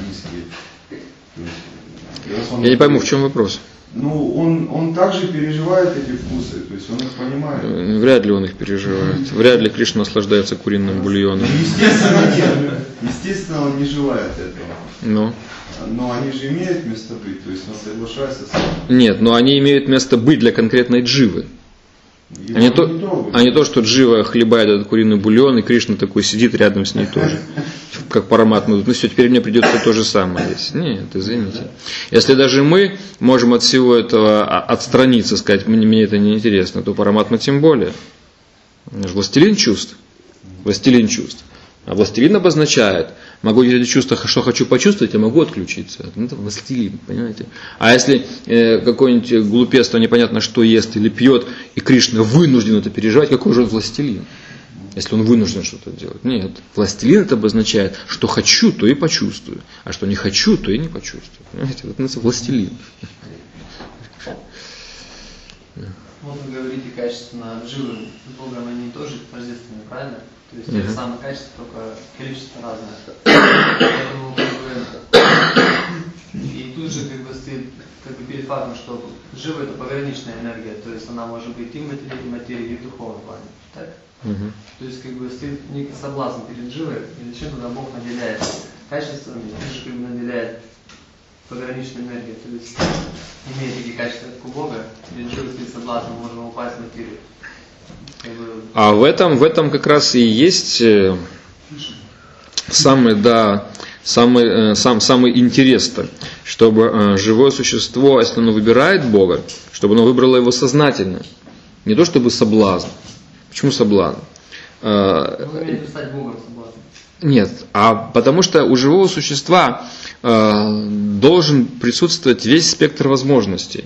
низкие. Я не пойму, в чем вопрос. Ну, он также переживает эти вкусы, то есть он их понимает. Вряд ли он их переживает. Вряд ли Кришна наслаждается куриным бульоном. Естественно, нет. Естественно, он не желает этого. Ну. Но они же имеют место быть, то есть он соглашается с этим. Нет, но они имеют место быть для конкретной дживы. А не то, что джива хлебает этот куриный бульон, и Кришна такой сидит рядом с ней тоже. Как Параматма. Ну все, теперь мне придется то же самое есть. Нет, извините. Если даже мы можем от всего этого отстраниться, сказать, мне это не интересно, то Параматма тем более. Он же властелин чувств. Властелин чувств. А властелин обозначает, могу эти чувства, что хочу почувствовать, я могу отключиться. Это властелин, понимаете? А если какой-нибудь глупец, то непонятно что ест или пьет, и Кришна вынужден это переживать, какой же он властелин? Если он вынужден что-то делать. Нет, властелин это обозначает, что хочу, то и почувствую. А что не хочу, то и не почувствую. Понимаете? Это называется властелин. Вот вы говорите качественно живым с Богом, они тоже тождественны, правильно? То есть те же самые качества, только количество разное. Поэтому и тут же стоит перед фактом, что живая это пограничная энергия, то есть она может быть и в материи, и в духовном плане. Так? То есть стоит некий соблазн перед живой, и зачем тогда Бог наделяет качествами, и же наделяет пограничной энергией. То есть имея такие качества, как у Бога, перед живой стоит соблазн, мы можем упасть в материю. А в этом как раз и есть самый интерес-то, чтобы живое существо, если оно выбирает Бога, чтобы оно выбрало его сознательно. Не то чтобы соблазн. Почему соблазн? Стать Богом соблазн. Нет, а потому что у живого существа должен присутствовать весь спектр возможностей.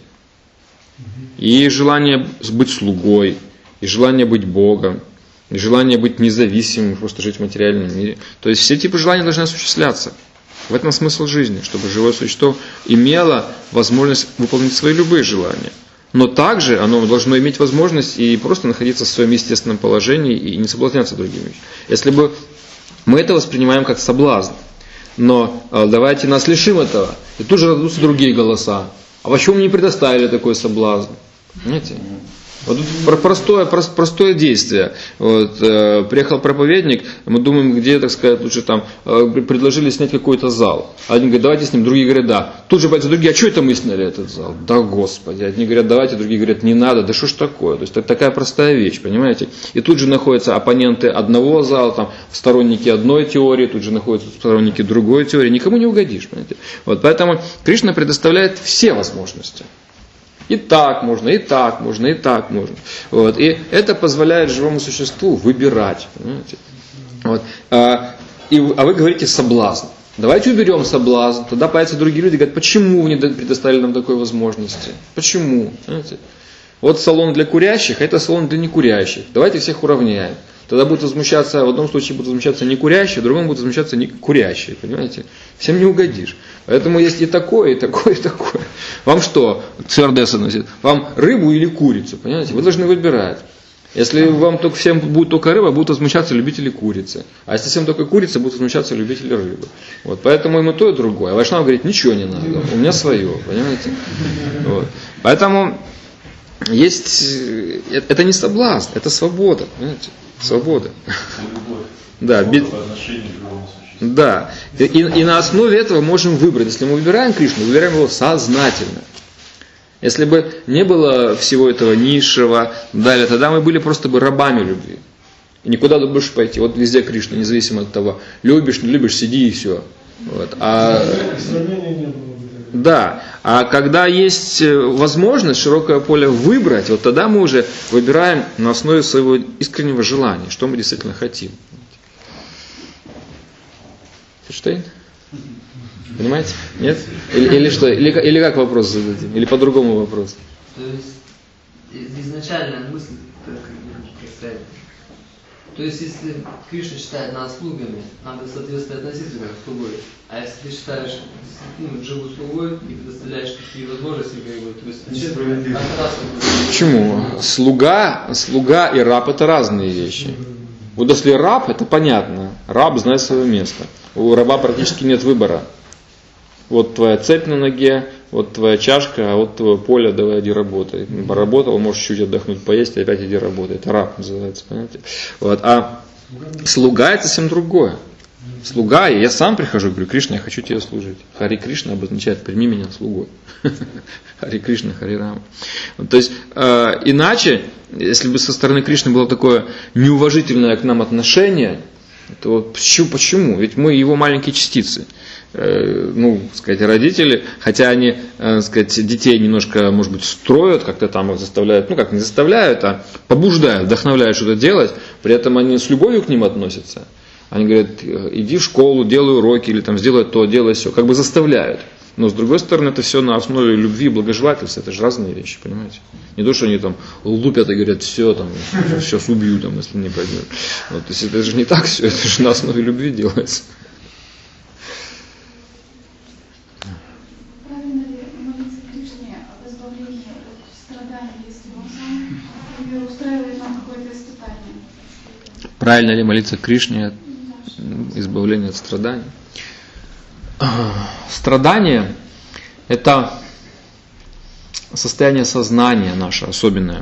И желание быть слугой, и желание быть Богом, и желание быть независимым, просто жить в материальном мире. То есть все типы желаний должны осуществляться. В этом смысл жизни, чтобы живое существо имело возможность выполнить свои любые желания. Но также оно должно иметь возможность и просто находиться в своем естественном положении и не соблазняться другими. Если бы мы это воспринимаем как соблазн, но давайте нас лишим этого, и тут же раздадутся другие голоса. А почему мне не предоставили такой соблазн? Понимаете? Вот тут простое действие. Вот, приехал проповедник, мы думаем, где, так сказать, лучше там, предложили снять какой-то зал. Одни говорят, давайте снимем, другие говорят, да. Тут же появятся другие, а что это мы сняли этот зал? Да Господи. Одни говорят, давайте, другие говорят, не надо, да что ж такое? То есть такая простая вещь, понимаете? И тут же находятся оппоненты одного зала, там, сторонники одной теории, тут же находятся сторонники другой теории. Никому не угодишь, понимаете? Вот, поэтому Кришна предоставляет все возможности. И так можно, и так можно, и так можно. Вот. И это позволяет живому существу выбирать. Понимаете? Вот. А вы говорите соблазн. Давайте уберем соблазн. Тогда появятся другие люди и говорят, почему вы не предоставили нам такой возможности? Почему? Понимаете? Вот салон для курящих, а это салон для некурящих. Давайте всех уравняем. Тогда будут возмущаться, в одном случае будут возмущаться некурящие, в другом будут возмущаться некурящие, понимаете? Всем не угодишь. Поэтому есть и такое, и такое, и такое. Вам что, стюардесса носит? Вам рыбу или курицу, понимаете? Вы должны выбирать. Если вам только, всем будет только рыба, будут возмущаться любители курицы. А если всем только курица, будут возмущаться любители рыбы. Вот, поэтому ему то и другое. А Вайшнава говорит, ничего не надо, у меня свое, понимаете? Вот. Поэтому есть, это не соблазн, это свобода, понимаете? Свобода. Да, да. И на основе этого можем выбрать. Если мы выбираем Кришну, выбираем его сознательно. Если бы не было всего этого низшего, далее, тогда мы были просто бы рабами любви. И никуда ты будешь пойти. Вот везде Кришна, независимо от того, любишь, не любишь, сиди и все. Вот. Да, а когда есть возможность, широкое поле выбрать, вот тогда мы уже выбираем на основе своего искреннего желания, что мы действительно хотим. Ферштейн? Понимаете? Нет? Или что? Или как вопрос зададим? Или по-другому вопрос? То есть изначальная мысль, состояние. То есть, если Кришна считает нас слугами, надо, соответственно, относиться как к слугой. А если ты считаешь дживу слугой и предоставляешь такие возможности, то есть, почему? Слуга и раб это разные вещи. Вот если раб, это понятно. Раб знает свое место. У раба практически нет выбора. Вот твоя цепь на ноге, вот твоя чашка, а вот твое поле, давай иди работай. Поработал, можешь чуть отдохнуть, поесть, и опять иди работай. Это раб называется, понимаете? Вот. А слуга это совсем другое. Слуга, и я сам прихожу и говорю: Кришна, я хочу тебе служить. Хари Кришна обозначает: прими меня слугой. Хари Кришна, Хари Рама. То есть, иначе, если бы со стороны Кришны было такое неуважительное к нам отношение, то почему? Ведь мы его маленькие частицы. Родители, хотя они, детей немножко, может быть, строят, как-то там их заставляют, как не заставляют, а побуждают, вдохновляют что-то делать, при этом они с любовью к ним относятся. Они говорят: иди в школу, делай уроки, или там сделай то, делай все, как бы заставляют. Но с другой стороны, это все на основе любви и благожелательства, это же разные вещи, понимаете? Не то, что они там лупят и говорят: все, там, сейчас убью, там, если не пойдет. То есть это же не так все, это же на основе любви делается. Правильно ли молиться Кришне избавление от страданий? Страдание – это состояние сознания наше особенное,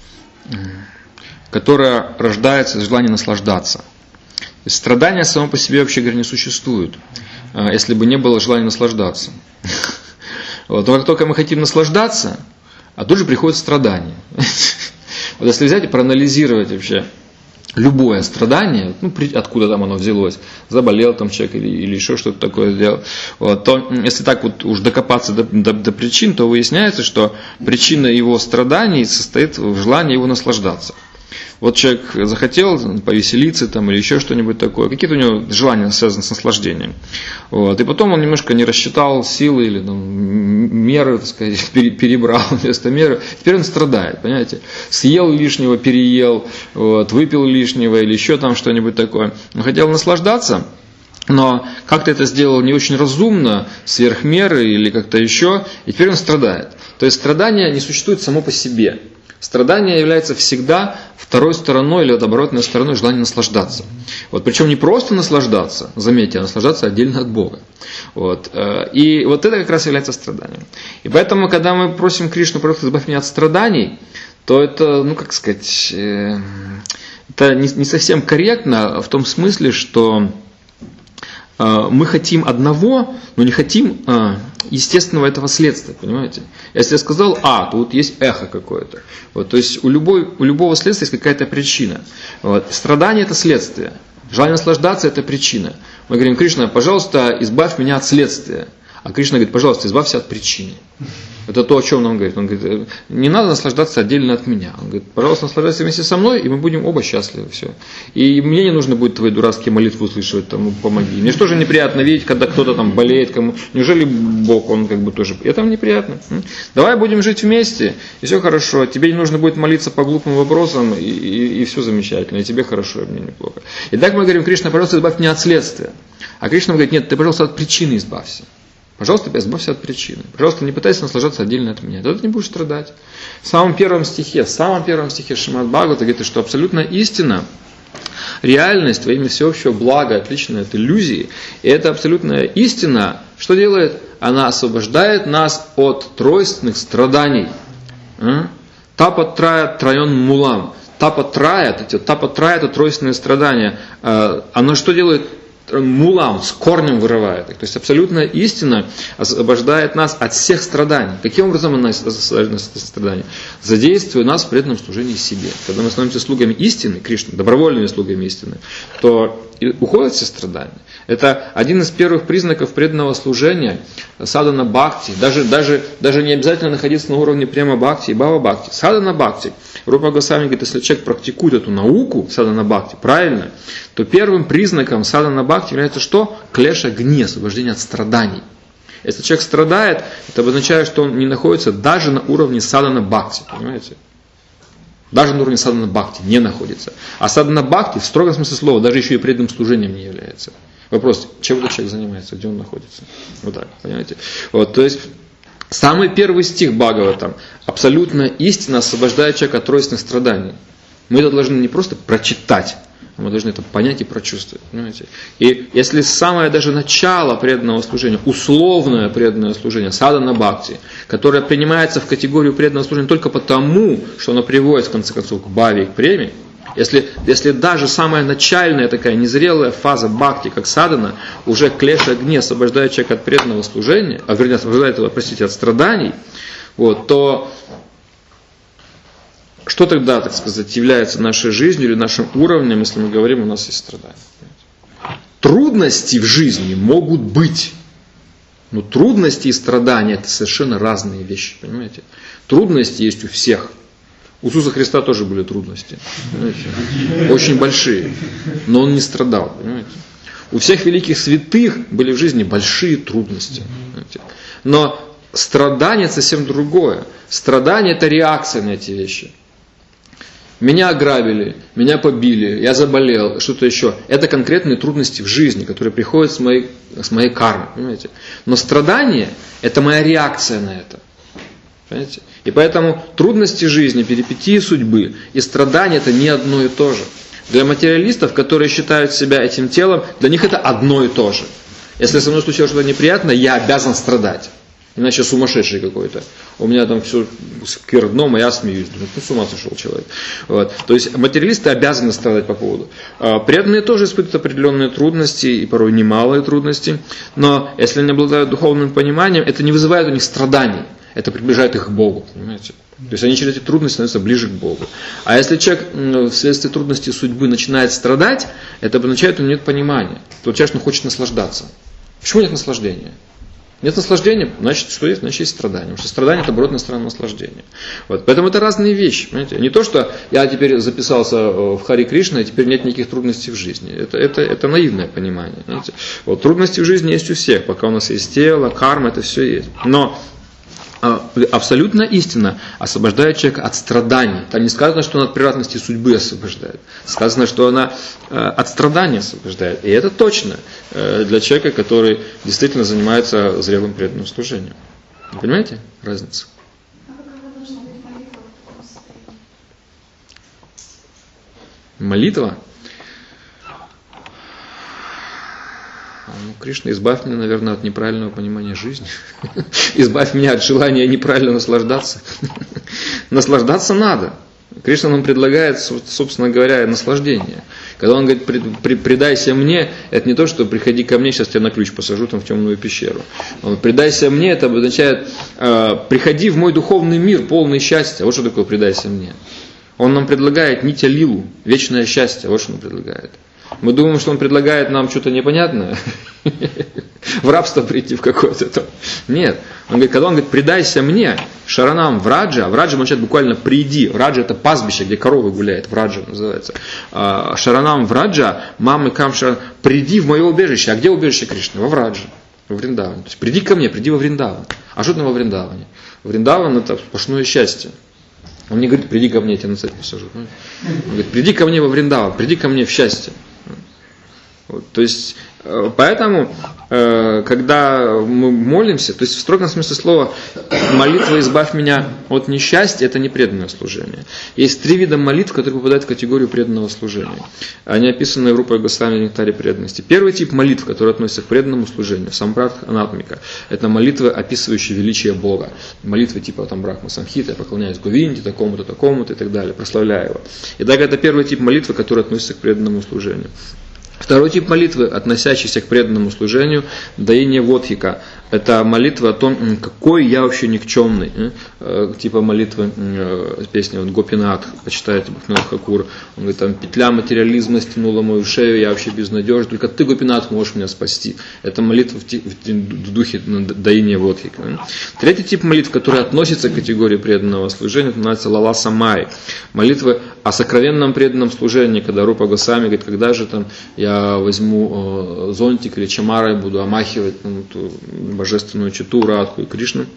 которое рождается из желания наслаждаться. То есть страдание само по себе, вообще говоря, не существует, если бы не было желания наслаждаться. Но как только мы хотим наслаждаться, а тут же приходит страдание. Вот если взять и проанализировать вообще любое страдание, откуда там оно взялось, заболел там человек или еще что-то такое сделал, то если так вот уж докопаться до причин, то выясняется, что причина его страданий состоит в желании его наслаждаться. Вот человек захотел повеселиться там, или еще что-нибудь такое, какие-то у него желания связаны с наслаждением. И потом он немножко не рассчитал силы или меры, так сказать, перебрал вместо меры. Теперь он страдает, понимаете. Съел лишнего, переел, выпил лишнего или еще там что-нибудь такое. Он хотел наслаждаться, но как-то это сделал не очень разумно, сверх меры или как-то еще, и теперь он страдает. То есть страдание не существует само по себе. Страдание является всегда второй стороной или оборотной стороной желания наслаждаться. Причем не просто наслаждаться, заметьте, а наслаждаться отдельно от Бога. И это как раз является страданием. И поэтому, когда мы просим Кришну: просто избавь меня от страданий, то это, это не совсем корректно в том смысле, что мы хотим одного, но не хотим естественного этого следствия, понимаете? Если я сказал А, то есть эхо какое-то. То есть у любого следствия есть какая-то причина. Страдание – это следствие. Желание наслаждаться – это причина. Мы говорим: Кришна, пожалуйста, избавь меня от следствия. А Кришна говорит: пожалуйста, избавься от причины. Это то, о чем он нам говорит. Он говорит: не надо наслаждаться отдельно от меня. Он говорит: пожалуйста, наслаждайся вместе со мной, и мы будем оба счастливы. Все. И мне не нужно будет твои дурацкие молитвы услышать, помоги. Мне что же неприятно видеть, когда кто-то там болеет, кому. Неужели Бог, он тоже. Это неприятно. Давай будем жить вместе, и все хорошо. Тебе не нужно будет молиться по глупым вопросам, и все замечательно. И тебе хорошо, и мне неплохо. И так мы говорим: Кришна, пожалуйста, избавь меня от следствия. А Кришна говорит: нет, ты, пожалуйста, от причины избавься. Пожалуйста, избавься от причины. Пожалуйста, не пытайся наслаждаться отдельно от меня. Тогда ты не будешь страдать. В самом первом стихе Шримад Бхагавата говорит, что абсолютная истина, реальность во имя всеобщего блага, отличная от иллюзии, и эта абсолютная истина, что делает? Она освобождает нас от тройственных страданий. Тапатрая трайон мулам. Тапатрая это тройственные страдания. Оно что делает? Мулам, с корнем вырывает их. То есть абсолютная истина освобождает нас от всех страданий. Каким образом она освобождает нас от страданий? Задействуя нас в преданном служении себе. Когда мы становимся слугами истины, Кришны, добровольными слугами истины, то уходят все страдания. Это один из первых признаков преданного служения, садана бхакти. Даже не обязательно находиться на уровне према бхакти и бхава бхакти. Садана бхакти. Рупа Госвами говорит, если человек практикует эту науку, садана бхакти, правильно, то первым признаком садана бхакти является что? Клеша гни, освобождение от страданий. Если человек страдает, это обозначает, что он не находится даже на уровне садана бхакти, понимаете? Даже на уровне садхана бхакти не находится. А садхана бхакти в строгом смысле слова даже еще и преданным служением не является. Вопрос, чем этот человек занимается, где он находится? Вот так, понимаете? Вот, то есть, самый первый стих Бхагаватам. Абсолютная истина освобождает человека от тройственных страданий. Мы это должны не просто прочитать, мы должны это понять и прочувствовать. Понимаете? И если самое даже начало преданного служения, условное преданное служение, садхана бхакти, которое принимается в категорию преданного служения только потому, что оно приводит в конце концов к бхаве и к преме, если даже самая начальная такая незрелая фаза бхакти, как садхана, уже клеша огни освобождает человека от преданного служения, вернее, освобождает его, простите, от страданий, вот, то что тогда, так сказать, является нашей жизнью или нашим уровнем, если мы говорим, у нас есть страдания? Трудности в жизни могут быть, но трудности и страдания – это совершенно разные вещи, понимаете? Трудности есть у всех. У Иисуса Христа тоже были трудности, понимаете? Очень большие, но Он не страдал, понимаете? У всех великих святых были в жизни большие трудности, понимаете? Но страдание совсем другое. Страдание – это реакция на эти вещи. Меня ограбили, меня побили, я заболел, что-то еще. Это конкретные трудности в жизни, которые приходят с моей кармы, понимаете? Но страдание – это моя реакция на это. Понимаете? И поэтому трудности жизни, перипетии судьбы и страдания – это не одно и то же. Для материалистов, которые считают себя этим телом, для них это одно и то же. Если со мной случилось что-то неприятное, я обязан страдать. Иначе сумасшедший какой-то. У меня там все кверх дном, а я смеюсь. Думаю, с ума сошел человек. Вот. То есть материалисты обязаны страдать по поводу. Преданные тоже испытывают определенные трудности, и порой немалые трудности. Но если они обладают духовным пониманием, это не вызывает у них страданий. Это приближает их к Богу. Понимаете? То есть они через эти трудности становятся ближе к Богу. А если человек вследствие трудностей судьбы начинает страдать, это означает, что у него нет понимания. То человек хочет наслаждаться. Почему нет наслаждения? Нет наслаждения, значит, что есть? Значит, есть страдание. Потому что страдание – это оборотная сторона наслаждения. Вот. Поэтому это разные вещи. Понимаете? Не то, что я теперь записался в Хари Кришна, и теперь нет никаких трудностей в жизни. Это наивное понимание. Вот. Трудности в жизни есть у всех. Пока у нас есть тело, карма, это все есть. Но абсолютно истина освобождает человека от страданий. Там не сказано, что она от превратности судьбы освобождает. Сказано, что она от страдания освобождает. И это точно для человека, который действительно занимается зрелым преданным служением. Вы понимаете разницу? Молитва? Кришна, избавь меня, наверное, от неправильного понимания жизни. Избавь меня от желания неправильно наслаждаться. Наслаждаться надо. Кришна нам предлагает, собственно говоря, наслаждение. Когда он говорит, предайся мне, это не то, что приходи ко мне, сейчас тебя на ключ посажу там в темную пещеру. Предайся мне, это означает, приходи в мой духовный мир, полный счастья. Вот что такое предайся мне. Он нам предлагает нитя лилу, вечное счастье. Вот что он предлагает. Мы думаем, что он предлагает нам что-то непонятное, в рабство прийти в какое-то там. Нет. Он говорит, когда он говорит, предайся мне, шаранам враджа, а враджа означает буквально приди. Враджа это пастбище, где коровы гуляют, враджа называется. Шаранам враджа, мамы кам шаран, приди в мое убежище. А где убежище Кришны? Во Враджа, во Вриндаване. То есть приди ко мне, приди во Вриндаван. А что там во Вриндаване? Вриндаван это сплошное счастье. Он не говорит, приди ко мне, я тебя на цепь посажу. Он говорит, приди ко мне во Вриндаван, приди ко мне в счастье. Вот, то есть, поэтому, когда мы молимся, то есть в строгом смысле слова, молитва «избавь меня от несчастья» – это не преданное служение. Есть 3 вида молитв, которые попадают в категорию преданного служения. Они описаны группой Госвами в Нектаре преданности. Первый тип молитв, который относится к преданному служению, сампрадха анатмика, это молитвы, описывающие величие Бога. Молитвы типа там Брахма Самхита, я поклоняюсь Говинде, такому-то, такому-то и так далее, прославляю его. Итак, это первый тип молитвы, который относится к преданному служению. Второй тип молитвы, относящийся к преданному служению, даиния водхика. Это молитва о том, какой я вообще никчемный. Типа молитвы, песня вот, Гопинат, почитайте Бхактивинода Тхакур. Он говорит, там, петля материализма стянула мою шею, я вообще безнадежен, только ты, Гопинат, можешь меня спасти. Это молитва в духе даиния водхика. Третий тип молитв, который относится к категории преданного служения, это называется лала самай. Молитвы о сокровенном преданном служении, когда Рупа Госвами говорит, когда же там я возьму зонтик или чамарой буду омахивать божественную читу, Радху и Кришну.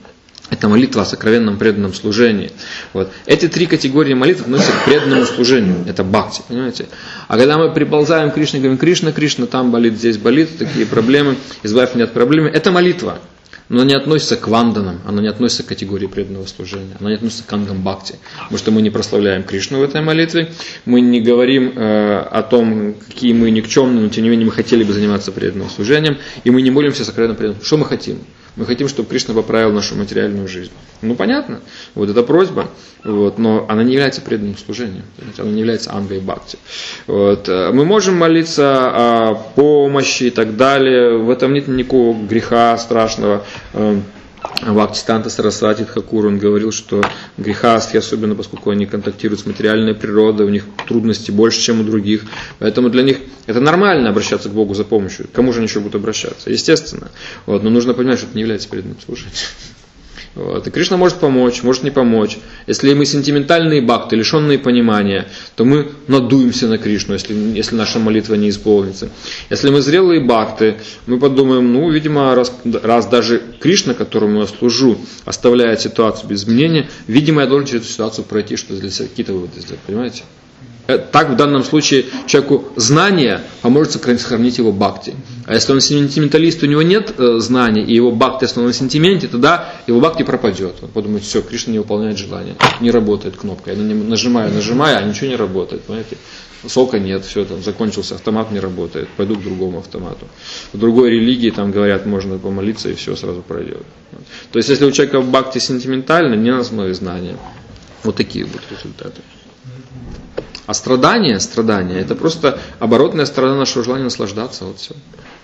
Это молитва о сокровенном преданном служении. Вот. Эти 3 категории молитв относятся к преданному служению. Это бхакти, понимаете? А когда мы приползаем к Кришне, говорим: Кришна, Кришна, там болит, здесь болит, такие проблемы, избавь меня от проблем. Это молитва. Но она не относится к ванданам, она не относится к категории преданного служения, она не относится к ангам бхакти. Потому что мы не прославляем Кришну в этой молитве, мы не говорим о том, какие мы никчемные, но тем не менее мы хотели бы заниматься преданным служением, и мы не молимся о сокровенном преданном. Что мы хотим? Мы хотим, чтобы Кришна поправил нашу материальную жизнь. Ну, понятно, вот это просьба, вот, но она не является преданным служением, она не является ангой бхакти. Вот. Мы можем молиться о помощи и так далее, в этом нет никакого греха страшного. Бхактисиданта Сарасвати Тхакур, он говорил, что грехастхи, особенно поскольку они контактируют с материальной природой, у них трудности больше, чем у других, поэтому для них это нормально обращаться к Богу за помощью. К кому же они еще будут обращаться? Естественно. Вот, но нужно понимать, что это не является преданным служением. Вот. И Кришна может помочь, может не помочь. Если мы сентиментальные бхакты, лишенные понимания, то мы надуемся на Кришну, если наша молитва не исполнится. Если мы зрелые бхакты, мы подумаем: ну, видимо, раз даже Кришна, которому я служу, оставляет ситуацию без изменения, видимо, я должен через эту ситуацию пройти, что для себя какие-то выводы сделать, понимаете? Так в данном случае человеку знание поможет сохранить его бхакти. А если он сентименталист, у него нет знаний, и его бхакти основан на сентименте, тогда его бхакти пропадет. Он подумает: все, Кришна не выполняет желание, не работает кнопка. Я нажимаю, а ничего не работает, понимаете? Сока нет, все, там закончился автомат, не работает, пойду к другому автомату. В другой религии там говорят, можно помолиться, и все сразу пройдет. То есть, если у человека бхакти сентиментально, не на основе знания, вот такие будут результаты. А страдание, это просто оборотная сторона нашего желания наслаждаться. Вот все.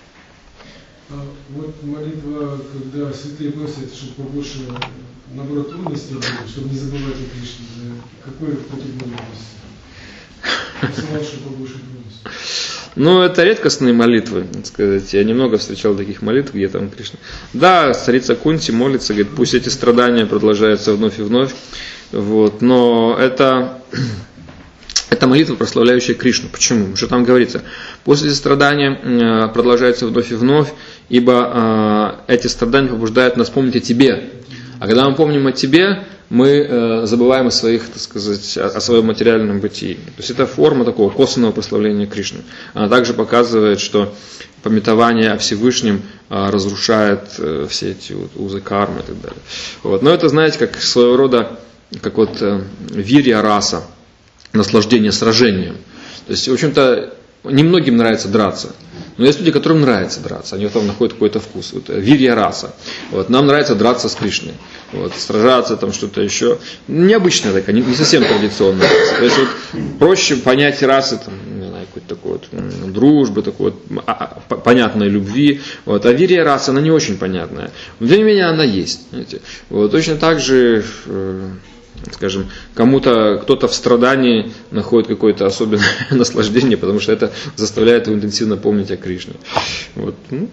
Вот молитва, когда святые просят, чтобы побольше, наоборот, трудностей было, чтобы не забывать о Кришне. Какой путь молитвы? Побольше трудностей. Ну, это редкостные молитвы, так сказать. Я немного встречал таких молитв, где там Кришна. Да, царица Кунти молится, говорит: пусть эти страдания продолжаются вновь и вновь. Вот. Но это молитва, прославляющая Кришну. Почему? Потому что там говорится: после страдания продолжаются вновь и вновь, ибо эти страдания побуждают нас помнить о тебе. А когда мы помним о тебе, мы забываем о своих, так сказать, о своем материальном бытии. То есть это форма такого косвенного прославления Кришны. Она также показывает, что памятование о Всевышнем разрушает все эти вот узы кармы и так далее. Вот. Но это, знаете, как своего рода, как вот вирья раса, наслаждение сражением. То есть, в общем-то, немногим нравится драться. Но есть люди, которым нравится драться, они в этом находят какой-то вкус. Вот, вирья раса. Вот, нам нравится драться с Кришной. Вот, сражаться, там что-то еще. Необычная такая, не совсем традиционная раса. То есть вот, проще понять расы, там, не знаю, какой-то такой вот, дружбы, такой вот, понятной любви. Вот. А вирья раса, она не очень понятная. Но тем не менее она есть. Вот, точно так же, скажем, кто-то в страдании находит какое-то особенное наслаждение, потому что это заставляет его интенсивно помнить о Кришне. Вот.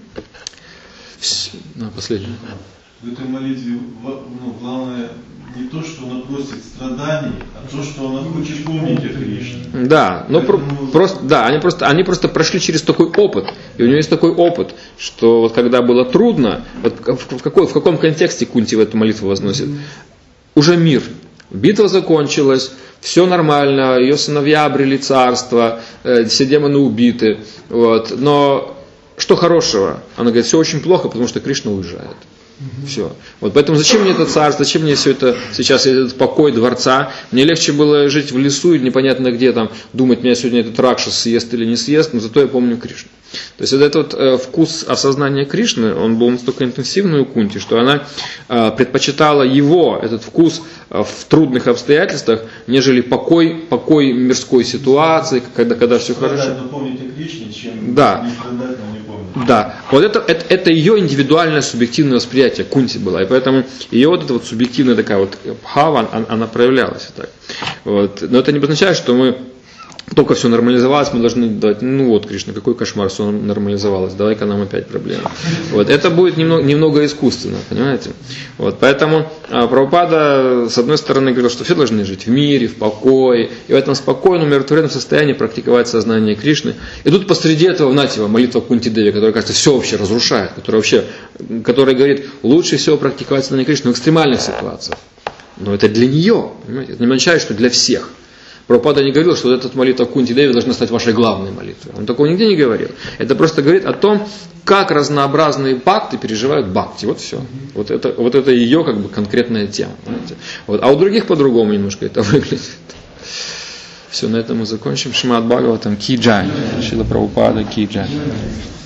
Последнее. В этой молитве главное не то, что она просит страданий, а то, что она хочет помнить о Кришне. Да, но они просто прошли через такой опыт, и у нее есть такой опыт, что вот когда было трудно, вот в каком контексте Кунти в эту молитву возносит? Уже мир. Битва закончилась, все нормально, ее сыновья обрели царство, все демоны убиты. Вот. Но что хорошего? Она говорит: все очень плохо, потому что Кришна уезжает. Все. Вот поэтому зачем мне это царство, зачем мне все это сейчас, этот покой дворца? Мне легче было жить в лесу или непонятно где там, думать, меня сегодня этот ракшас съест или не съест, но зато я помню Кришну. То есть вот этот вот вкус осознания Кришны, он был настолько интенсивный у Кунти, что она предпочитала его, этот вкус в трудных обстоятельствах, нежели покой мирской ситуации, когда все хорошо. Напомнить о Кришне, чем не страдать, но не помнить. Да, вот это ее индивидуальное субъективное восприятие Кунти было, и поэтому ее вот эта вот субъективная такая вот бхава, она проявлялась так. Вот. Но это не означает, что мы только все нормализовалось, мы должны дать, ну вот, Кришна, какой кошмар, все нормализовалось, давай-ка нам опять проблемы. Вот, это будет немного искусственно, понимаете? Вот, поэтому Прабхупада, с одной стороны, говорил, что все должны жить в мире, в покое, и в этом спокойном, умиротворенном состоянии практиковать сознание Кришны. И тут посреди этого, знаете, молитва Кунти-Деви, которая, кажется, все вообще разрушает, которая говорит, лучше всего практиковать сознание Кришны в экстремальных ситуациях. Но это для нее, понимаете? Это не означает, что для всех. Прабхупада не говорил, что вот эта молитва Кунти-Деви должна стать вашей главной молитвой. Он такого нигде не говорил. Это просто говорит о том, как разнообразные бхакти переживают бхакти. Вот все. Вот это ее как бы конкретная тема. Вот. А у других по-другому немножко это выглядит. Все, на этом мы закончим. Шримад Бхагаватам ки джай. Шрила Прабхупада ки джай.